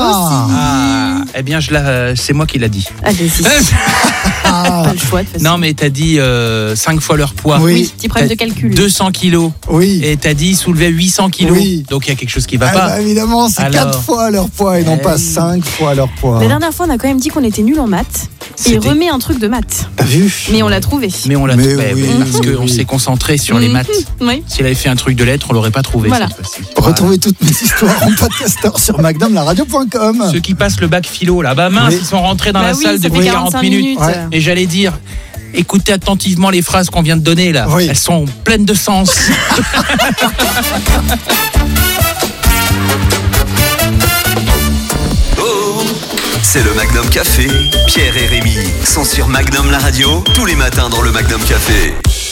Eh bien, c'est moi qui l'a dit. Allez-y. Pas le choix, de toute façon. Non, mais t'as dit 5 fois leur poids. Oui, petit problème de calcul. 200 kilos. Oui. Et t'as dit soulever 800 kilos. Oui. Donc il y a quelque chose qui va pas. Évidemment, c'est 4 fois leur poids et non pas 5 fois leur poids. La dernière fois, on a quand même dit qu'on était nuls en maths. Et il remet un truc de maths. T'as vu? Mais on l'a trouvé. Mais on l'a trouvé. Parce qu'on s'est concentré sur les maths. Oui. S'il avait fait un truc de lettres, on l'aurait pas trouvé. Voilà. Cette fois-ci. Retrouvez toutes mes histoires en podcasteur sur magnumlaradio.com. Ceux qui passent le bac philo, là, mince, ils sont rentrés dans la salle depuis 40 minutes. Ouais. Et j'allais dire, écoutez attentivement les phrases qu'on vient de donner là. Oui. Elles sont pleines de sens. C'est le Magnum Café. Pierre et Rémi sont sur Magnum la radio tous les matins dans le Magnum Café.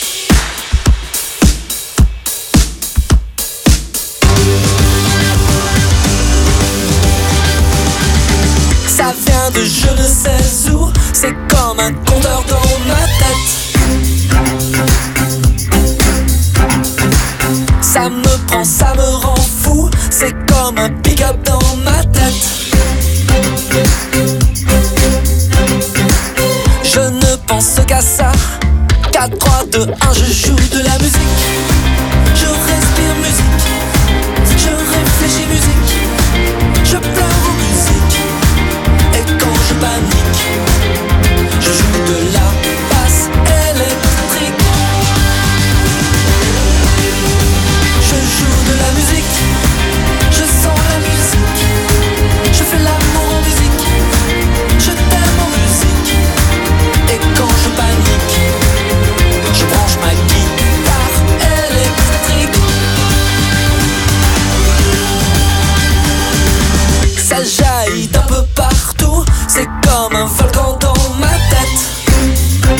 Ça vient de je ne sais où, c'est comme un compteur dans ma tête. Ça me prend, ça me rend fou, c'est comme un pick-up dans ma tête. Je ne pense qu'à ça, 4, 3, 2, 1, je joue de la musique. Je respire musique, je réfléchis musique, je pleure en musique. Et quand je panique, je joue de la basse électrique. Je joue de la musique, je sens la musique, je fais l'amour en musique, je t'aime en musique. Et quand je panique, je branche ma guitare électrique. Ça jaillit d'un peu partout, c'est comme un volcan dans ma tête.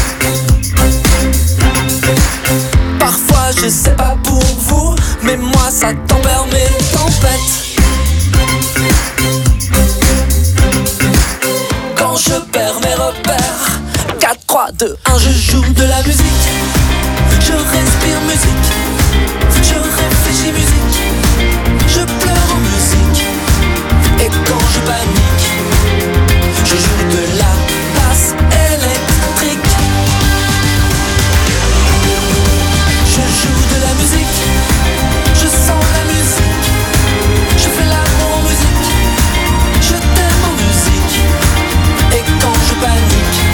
Parfois je sais pas pour vous, mais moi ça tempère mes tempêtes. Quand je perds mes repères, 4, 3, 2, 1, je joue de la musique. Je respire musique, je réfléchis musique, je pleure en musique. Et quand je panique, je joue de la basse électrique. Je joue de la musique, je sens la musique, je fais l'amour en musique, je t'aime en musique. Et quand je panique,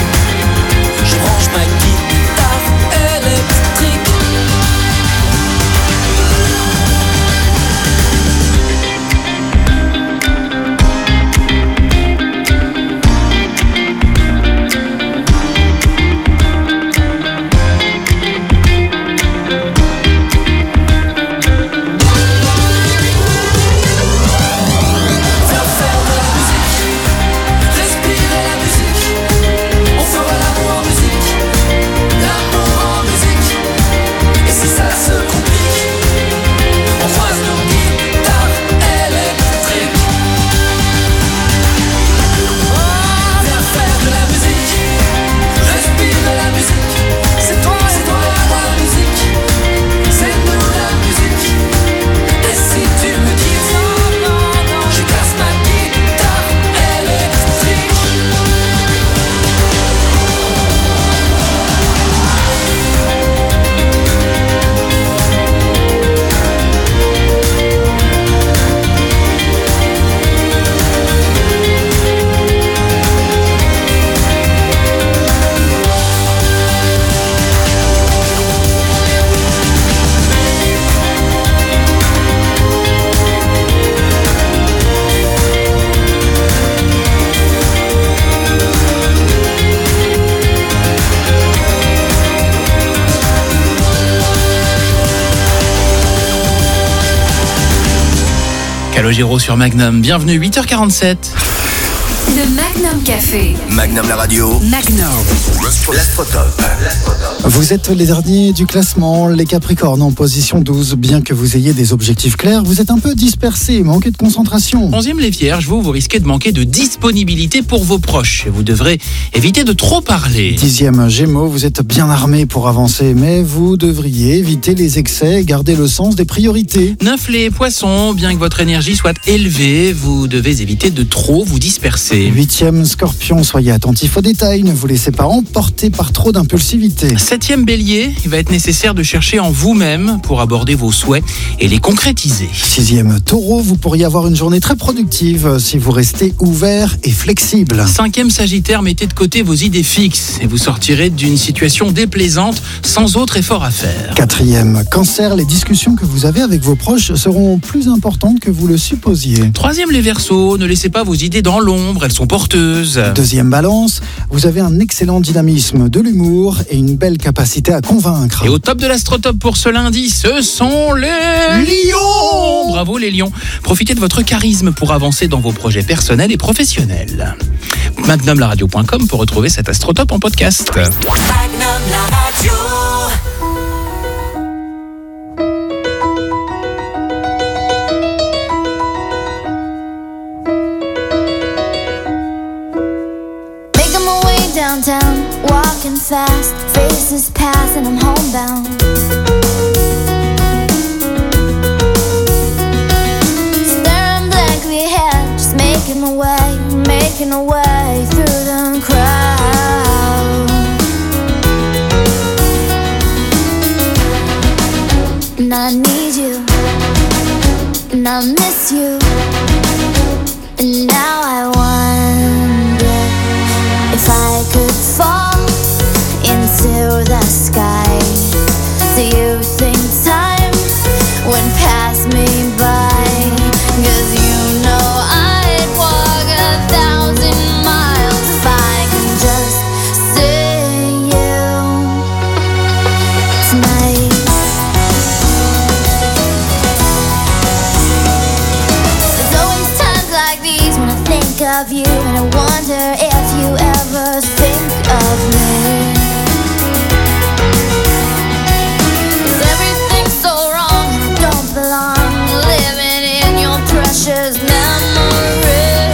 Calogero sur Magnum. Bienvenue, 8h47. Le Magnum Café. Magnum la radio. Magnum. L'Astrotop. Vous êtes les derniers du classement, les Capricornes en position 12. Bien que vous ayez des objectifs clairs, vous êtes un peu dispersés, manquez de concentration. 11e les Vierges, vous risquez de manquer de disponibilité pour vos proches. Vous devrez éviter de trop parler. 10e Gémeaux, vous êtes bien armés pour avancer, mais vous devriez éviter les excès et garder le sens des priorités. 9 les Poissons, bien que votre énergie soit élevée, vous devez éviter de trop vous disperser. 8e Scorpion, soyez attentifs aux détails, ne vous laissez pas emporter par trop d'impulsivité. 7e Bélier, il va être nécessaire de chercher en vous-même pour aborder vos souhaits et les concrétiser. 6e Taureau, vous pourriez avoir une journée très productive si vous restez ouvert et flexible. 5e Sagittaire, mettez de côté vos idées fixes et vous sortirez d'une situation déplaisante sans autre effort à faire. 4e Cancer, les discussions que vous avez avec vos proches seront plus importantes que vous le supposiez. 3e les Verseaux, ne laissez pas vos idées dans l'ombre, elles sont porteuses. 2e Balance, vous avez un excellent dynamisme, de l'humour et une belle capacité à convaincre. Et au top de l'Astrotop pour ce lundi, ce sont les Lions. Bravo les Lions. Profitez de votre charisme pour avancer dans vos projets personnels et professionnels. MagnumLaRadio.com pour retrouver cet Astrotop en podcast. Magnum la radio. Downtown, walking fast, faces pass and I'm homebound. Staring blankly ahead, just making my way through the crowd. And I need you, and I miss you, and now I wonder if I could fall into the sky. Do you think time would pass me by? 'Cause you know I'd walk 1,000 miles if I could just see you tonight. There's always times like these when I think of you, and I wonder if you ever think of me. 'Cause everything's so wrong and I don't belong, living in your precious memory.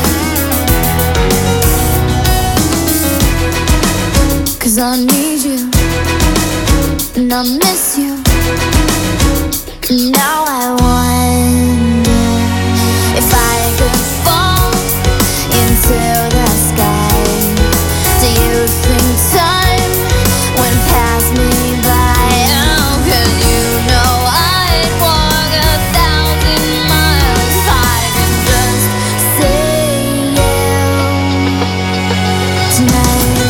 'Cause I need you and I miss you, and now I wonder if I could fall into the sky. Do you think time would pass me by? Oh, 'cause you know I'd walk 1,000 miles if I could just see you tonight.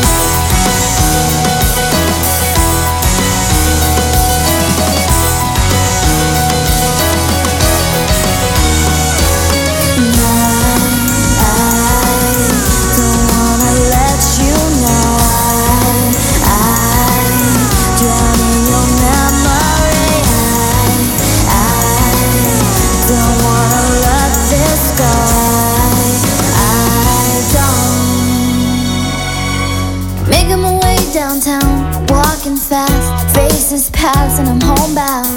Downtown, walking fast, faces pass and I'm homebound.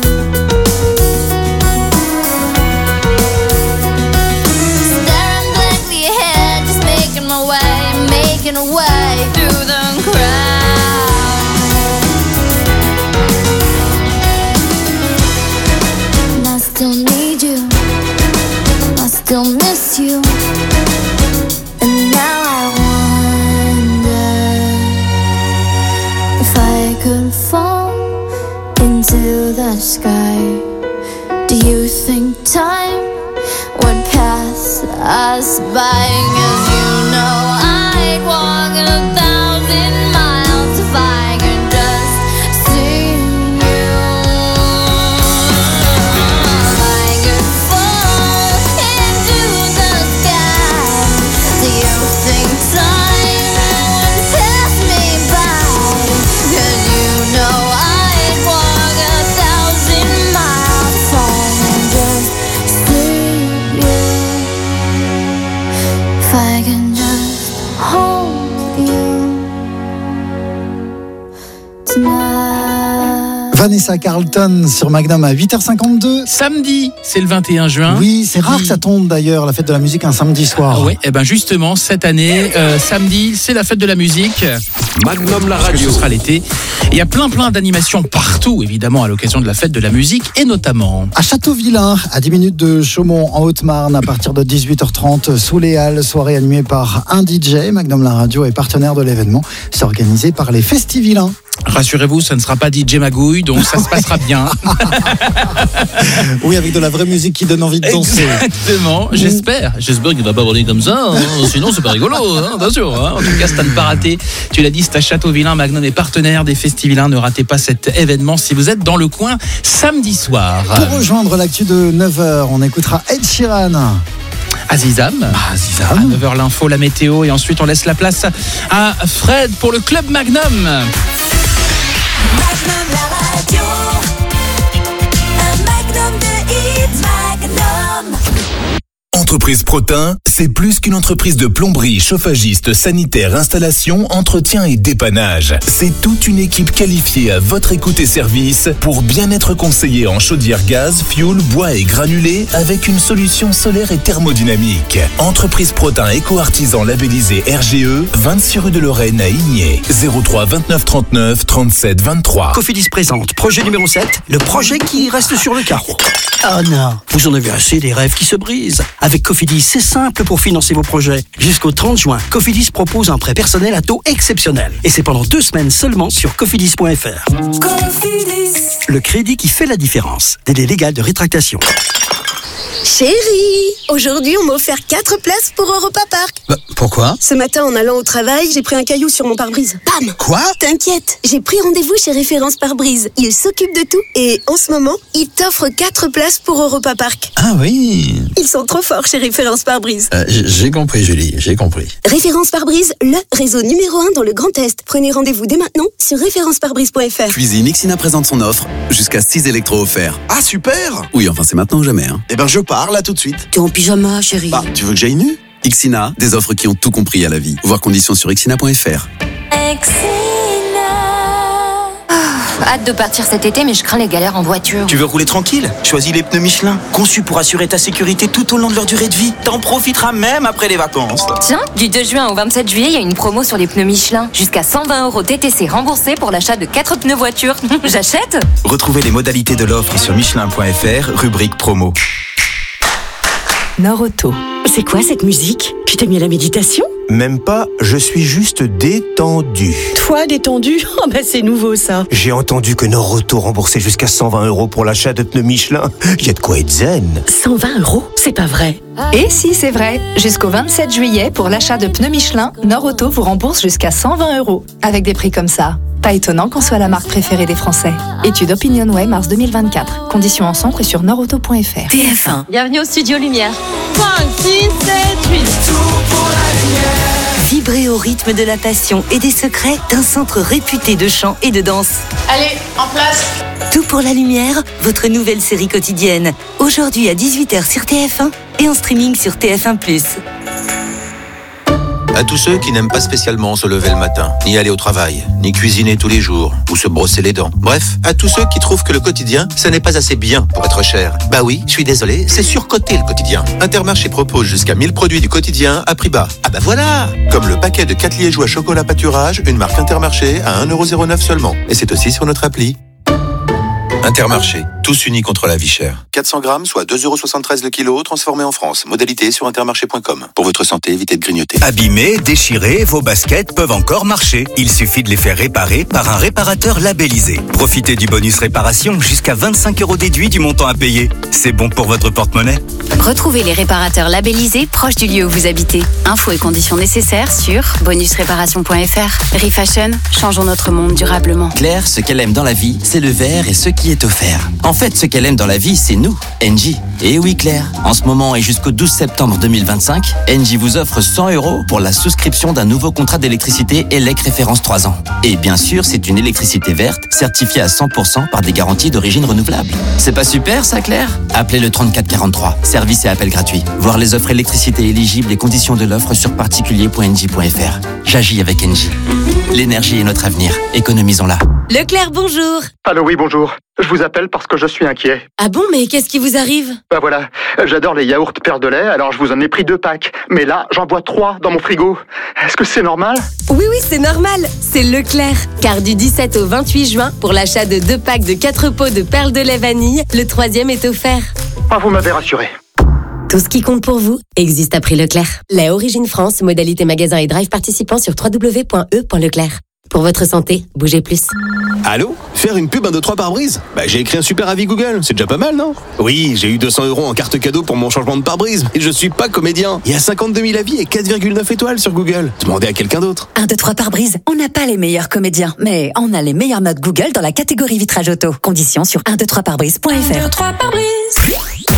Staring blankly ahead, just making my way through the crowd. And I still need you, I still miss you, and now I if I could fall into the sky. Do you think time would pass us by? 'Cause you know I'd walk 1,000 miles if I could just see you. If I could fall into the sky. Do you think time would pass me by? 'Cause you know I'd walk 1,000 miles if I could just see you. Vanessa Carlton sur Magnum à 8h52. Samedi, c'est le 21 juin. Oui, c'est rare que ça tombe d'ailleurs, la fête de la musique, un samedi soir. Oui, et ben justement, cette année, samedi, c'est la fête de la musique. Magnum la Parce que radio. ce sera l'été. Il y a plein d'animations partout, évidemment, à l'occasion de la fête de la musique, et notamment à Châteauvillain, à 10 minutes de Chaumont, en Haute-Marne, à partir de 18h30, sous les Halles, soirée animée par un DJ. Magnum la radio est partenaire de l'événement. C'est organisé par les Festivillains. Rassurez-vous, ça ne sera pas DJ Magouille, donc ça se passera bien. Oui, avec de la vraie musique qui donne envie de danser. Exactement, j'espère. J'espère qu'il ne va pas voler comme ça, hein. Sinon c'est pas rigolo, hein, bien sûr. Hein. En tout cas, c'est à ne pas rater. Tu l'as dit, c'est à Châteauvillain. Magnum est partenaire des Festivillains. Ne ratez pas cet événement si vous êtes dans le coin samedi soir. Pour rejoindre l'actu de 9h, on écoutera Ed Sheeran. Azizam. À 9h l'info, la météo, et ensuite on laisse la place à Fred pour le Club Magnum. Magnum la radio, un magnum de hits, Magnum. Entreprise Protin, c'est plus qu'une entreprise de plomberie, chauffagiste, sanitaire, installation, entretien et dépannage. C'est toute une équipe qualifiée à votre écoute et service pour bien être conseillé en chaudière gaz, fioul, bois et granulés avec une solution solaire et thermodynamique. Entreprise Protin éco-artisan labellisé RGE, 26 rue de Lorraine à Igné, 03 29 39 37 23. Cofidis présente projet numéro 7, le projet qui reste sur le carreau. Oh non, vous en avez assez des rêves qui se brisent. Avec Cofidis, c'est simple pour financer vos projets. Jusqu'au 30 juin, Cofidis propose un prêt personnel à taux exceptionnel. Et c'est pendant 2 semaines seulement sur cofidis.fr. Cofidis. Le crédit qui fait la différence. Délai légal de rétractation. Chérie, aujourd'hui on m'a offert 4 places pour Europa Park. Pourquoi? Ce matin en allant au travail, j'ai pris un caillou sur mon pare-brise. Bam! Quoi? T'inquiète, j'ai pris rendez-vous chez Référence Pare-Brise. Ils s'occupent de tout et en ce moment, ils t'offrent 4 places pour Europa Park. Ah oui. Ils sont trop forts chez Référence Pare-Brise. J'ai compris Julie, j'ai compris. Référence Pare-Brise, le réseau numéro 1 dans le Grand Est. Prenez rendez-vous dès maintenant sur référenceparbrise.fr. Cuisine, Ixina présente son offre. Jusqu'à 6 électros offerts. Ah super! Oui, enfin c'est maintenant ou jamais. Hein. Eh ben je pars là tout de suite. T'es en pyjama, chérie. Bah, tu veux que j'aille nu? Ixina, des offres qui ont tout compris à la vie. Voir conditions sur ixina.fr. Hâte de partir cet été, mais je crains les galères en voiture. Tu veux rouler tranquille? Choisis les pneus Michelin, conçus pour assurer ta sécurité tout au long de leur durée de vie. T'en profiteras même après les vacances. Tiens, du 2 juin au 27 juillet, il y a une promo sur les pneus Michelin. Jusqu'à 120 € TTC remboursés pour l'achat de 4 pneus voiture. J'achète? Retrouvez les modalités de l'offre sur michelin.fr, rubrique promo. Nord-Auto. C'est quoi cette musique? Tu t'es mis à la méditation? Même pas, je suis juste détendu. Toi, détendu? Oh bah c'est nouveau ça. J'ai entendu que Nord-Auto remboursait jusqu'à 120 € pour l'achat de pneus Michelin. Il y a de quoi être zen. 120 €? C'est pas vrai. Et si, c'est vrai. Jusqu'au 27 juillet, pour l'achat de pneus Michelin, Nord-Auto vous rembourse jusqu'à 120 €. Avec des prix comme ça. Pas étonnant qu'on soit la marque préférée des Français. Étude OpinionWay, mars 2024. Conditions en centre et sur nordauto.fr. TF1. Bienvenue au Studio Lumière. 5, 6, 7, 8. Vibrez au rythme de la passion et des secrets d'un centre réputé de chant et de danse. Allez, en place. Tout pour la lumière, votre nouvelle série quotidienne. Aujourd'hui à 18h sur TF1 et en streaming sur TF1+. À tous ceux qui n'aiment pas spécialement se lever le matin, ni aller au travail, ni cuisiner tous les jours, ou se brosser les dents. Bref, à tous ceux qui trouvent que le quotidien, ça n'est pas assez bien pour être cher. Bah oui, je suis désolé, c'est surcoté le quotidien. Intermarché propose jusqu'à 1000 produits du quotidien à prix bas. Ah bah voilà! Comme le paquet de 4 liégeois chocolat pâturage, une marque Intermarché à 1,09 € seulement. Et c'est aussi sur notre appli. Intermarché, tous unis contre la vie chère. 400 grammes, soit 2,73 € le kilo, transformé en France. Modalité sur intermarché.com. Pour votre santé, évitez de grignoter. Abîmés, déchirés, vos baskets peuvent encore marcher. Il suffit de les faire réparer par un réparateur labellisé. Profitez du bonus réparation, jusqu'à 25 € déduit du montant à payer. C'est bon pour votre porte-monnaie. Retrouvez les réparateurs labellisés proches du lieu où vous habitez. Infos et conditions nécessaires sur bonusréparation.fr. Refashion, changeons notre monde durablement. Claire, ce qu'elle aime dans la vie, c'est le verre et ce qui est offert. En fait, ce qu'elle aime dans la vie, c'est nous, Engie. Et oui, Claire, en ce moment et jusqu'au 12 septembre 2025, Engie vous offre 100 € pour la souscription d'un nouveau contrat d'électricité ELEC référence 3 ans. Et bien sûr, c'est une électricité verte, certifiée à 100% par des garanties d'origine renouvelable. C'est pas super, ça, Claire? Appelez le 3443. Service et appel gratuit. Voir les offres électricité éligibles et conditions de l'offre sur particulier.engie.fr. J'agis avec Engie. L'énergie est notre avenir. Économisons-la. Leclerc, bonjour. Allô, oui, bonjour. Je vous appelle parce que je suis inquiet. Ah bon, mais qu'est-ce qui vous arrive? Bah voilà, j'adore les yaourts Père de lait, alors je vous en ai pris 2 packs. Mais là, j'en bois 3 dans mon frigo. Est-ce que c'est normal? Oui, c'est normal. C'est Leclerc. Car du 17 au 28 juin, pour l'achat de 2 packs de 4 pots de perles de lait vanille, le 3e est offert. Ah, vous m'avez rassuré. Tout ce qui compte pour vous existe à prix Leclerc. Lait Origine France, modalité magasin et drive participant sur www.e.leclerc. Pour votre santé, bougez plus. Allô? Faire une pub 1, 2, 3 pare-brise? J'ai écrit un super avis Google, c'est déjà pas mal, non? Oui, j'ai eu 200 € en carte cadeau pour mon changement de pare-brise, mais je suis pas comédien. Il y a 52 000 avis et 4,9 étoiles sur Google. Demandez à quelqu'un d'autre. 1, 2, 3 pare-brise, on n'a pas les meilleurs comédiens, mais on a les meilleures notes Google dans la catégorie vitrage auto. Conditions sur 123pare-brise.fr. 1, 2, 3 pare-brise.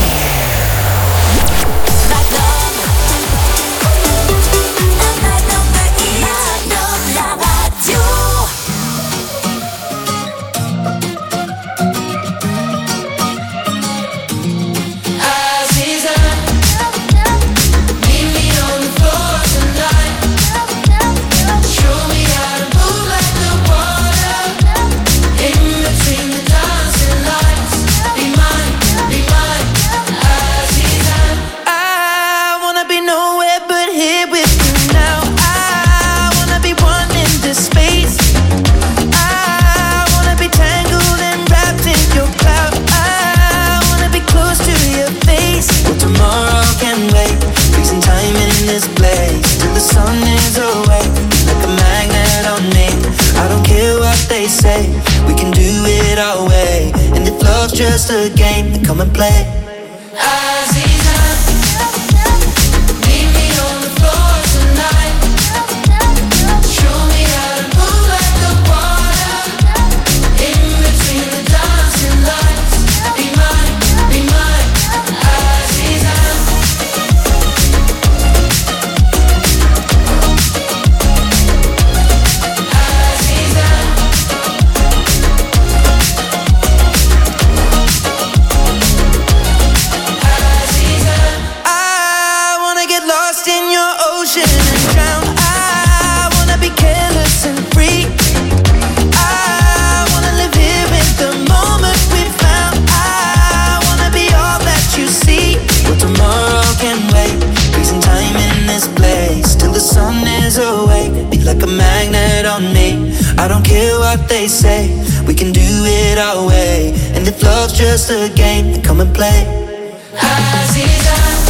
Just a game, then come and play. I don't care what they say, we can do it our way. And if love's just a game, then come and play. Aziza.